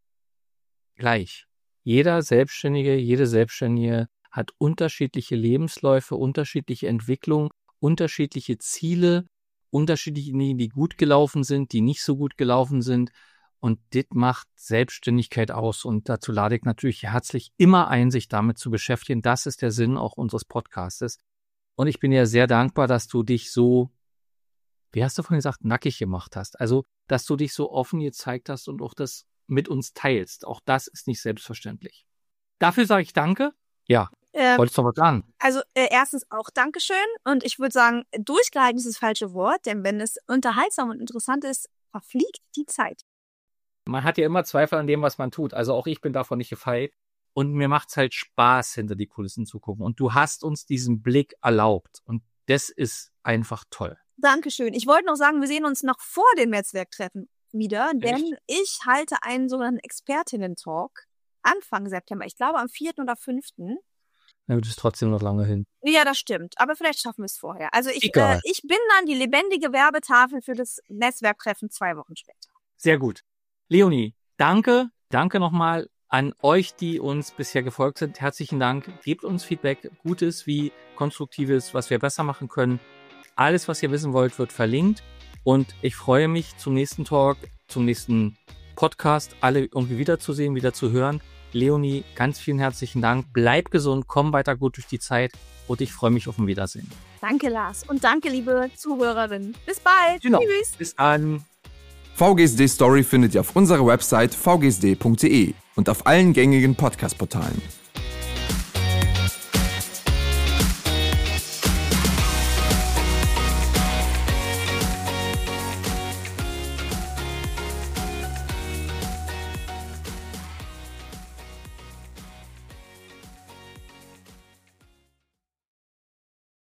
gleich. Jeder Selbstständige, jede Selbstständige hat unterschiedliche Lebensläufe, unterschiedliche Entwicklung, unterschiedliche Ziele, unterschiedliche Dinge, die gut gelaufen sind, die nicht so gut gelaufen sind. Und das macht Selbstständigkeit aus. Und dazu lade ich natürlich herzlich immer ein, sich damit zu beschäftigen. Das ist der Sinn auch unseres Podcastes. Und ich bin dir sehr dankbar, dass du dich so, wie hast du vorhin gesagt, nackig gemacht hast. Also, dass du dich so offen gezeigt hast und auch das mit uns teilst. Auch das ist nicht selbstverständlich. Dafür sage ich Danke. Ja, wolltest du noch was sagen? Also erstens auch Dankeschön. Und ich würde sagen, durchgehalten ist das falsche Wort, denn wenn es unterhaltsam und interessant ist, verfliegt die Zeit. Man hat ja immer Zweifel an dem, was man tut. Also auch ich bin davon nicht gefeit. Und mir macht's halt Spaß, hinter die Kulissen zu gucken. Und du hast uns diesen Blick erlaubt. Und das ist einfach toll. Dankeschön. Ich wollte noch sagen, wir sehen uns noch vor dem Netzwerktreffen wieder, denn ich halte einen sogenannten Expertinnen-Talk Anfang September. Ich glaube am 4. oder 5. Na, das ist trotzdem noch lange hin. Ja, das stimmt. Aber vielleicht schaffen wir es vorher. Also ich bin dann die lebendige Werbetafel für das Netzwerktreffen 2 Wochen später. Sehr gut. Leonie, danke. Danke nochmal an euch, die uns bisher gefolgt sind. Herzlichen Dank. Gebt uns Feedback, Gutes wie Konstruktives, was wir besser machen können. Alles, was ihr wissen wollt, wird verlinkt. Und ich freue mich zum nächsten Talk, zum nächsten Podcast, alle irgendwie wiederzusehen, wieder zu hören. Leonie, ganz vielen herzlichen Dank. Bleib gesund, komm weiter gut durch die Zeit und ich freue mich auf ein Wiedersehen. Danke, Lars. Und danke, liebe Zuhörerinnen. Bis bald. Genau. Tschüss. Bis dann. VGSD Story findet ihr auf unserer Website vgsd.de und auf allen gängigen Podcast-Portalen.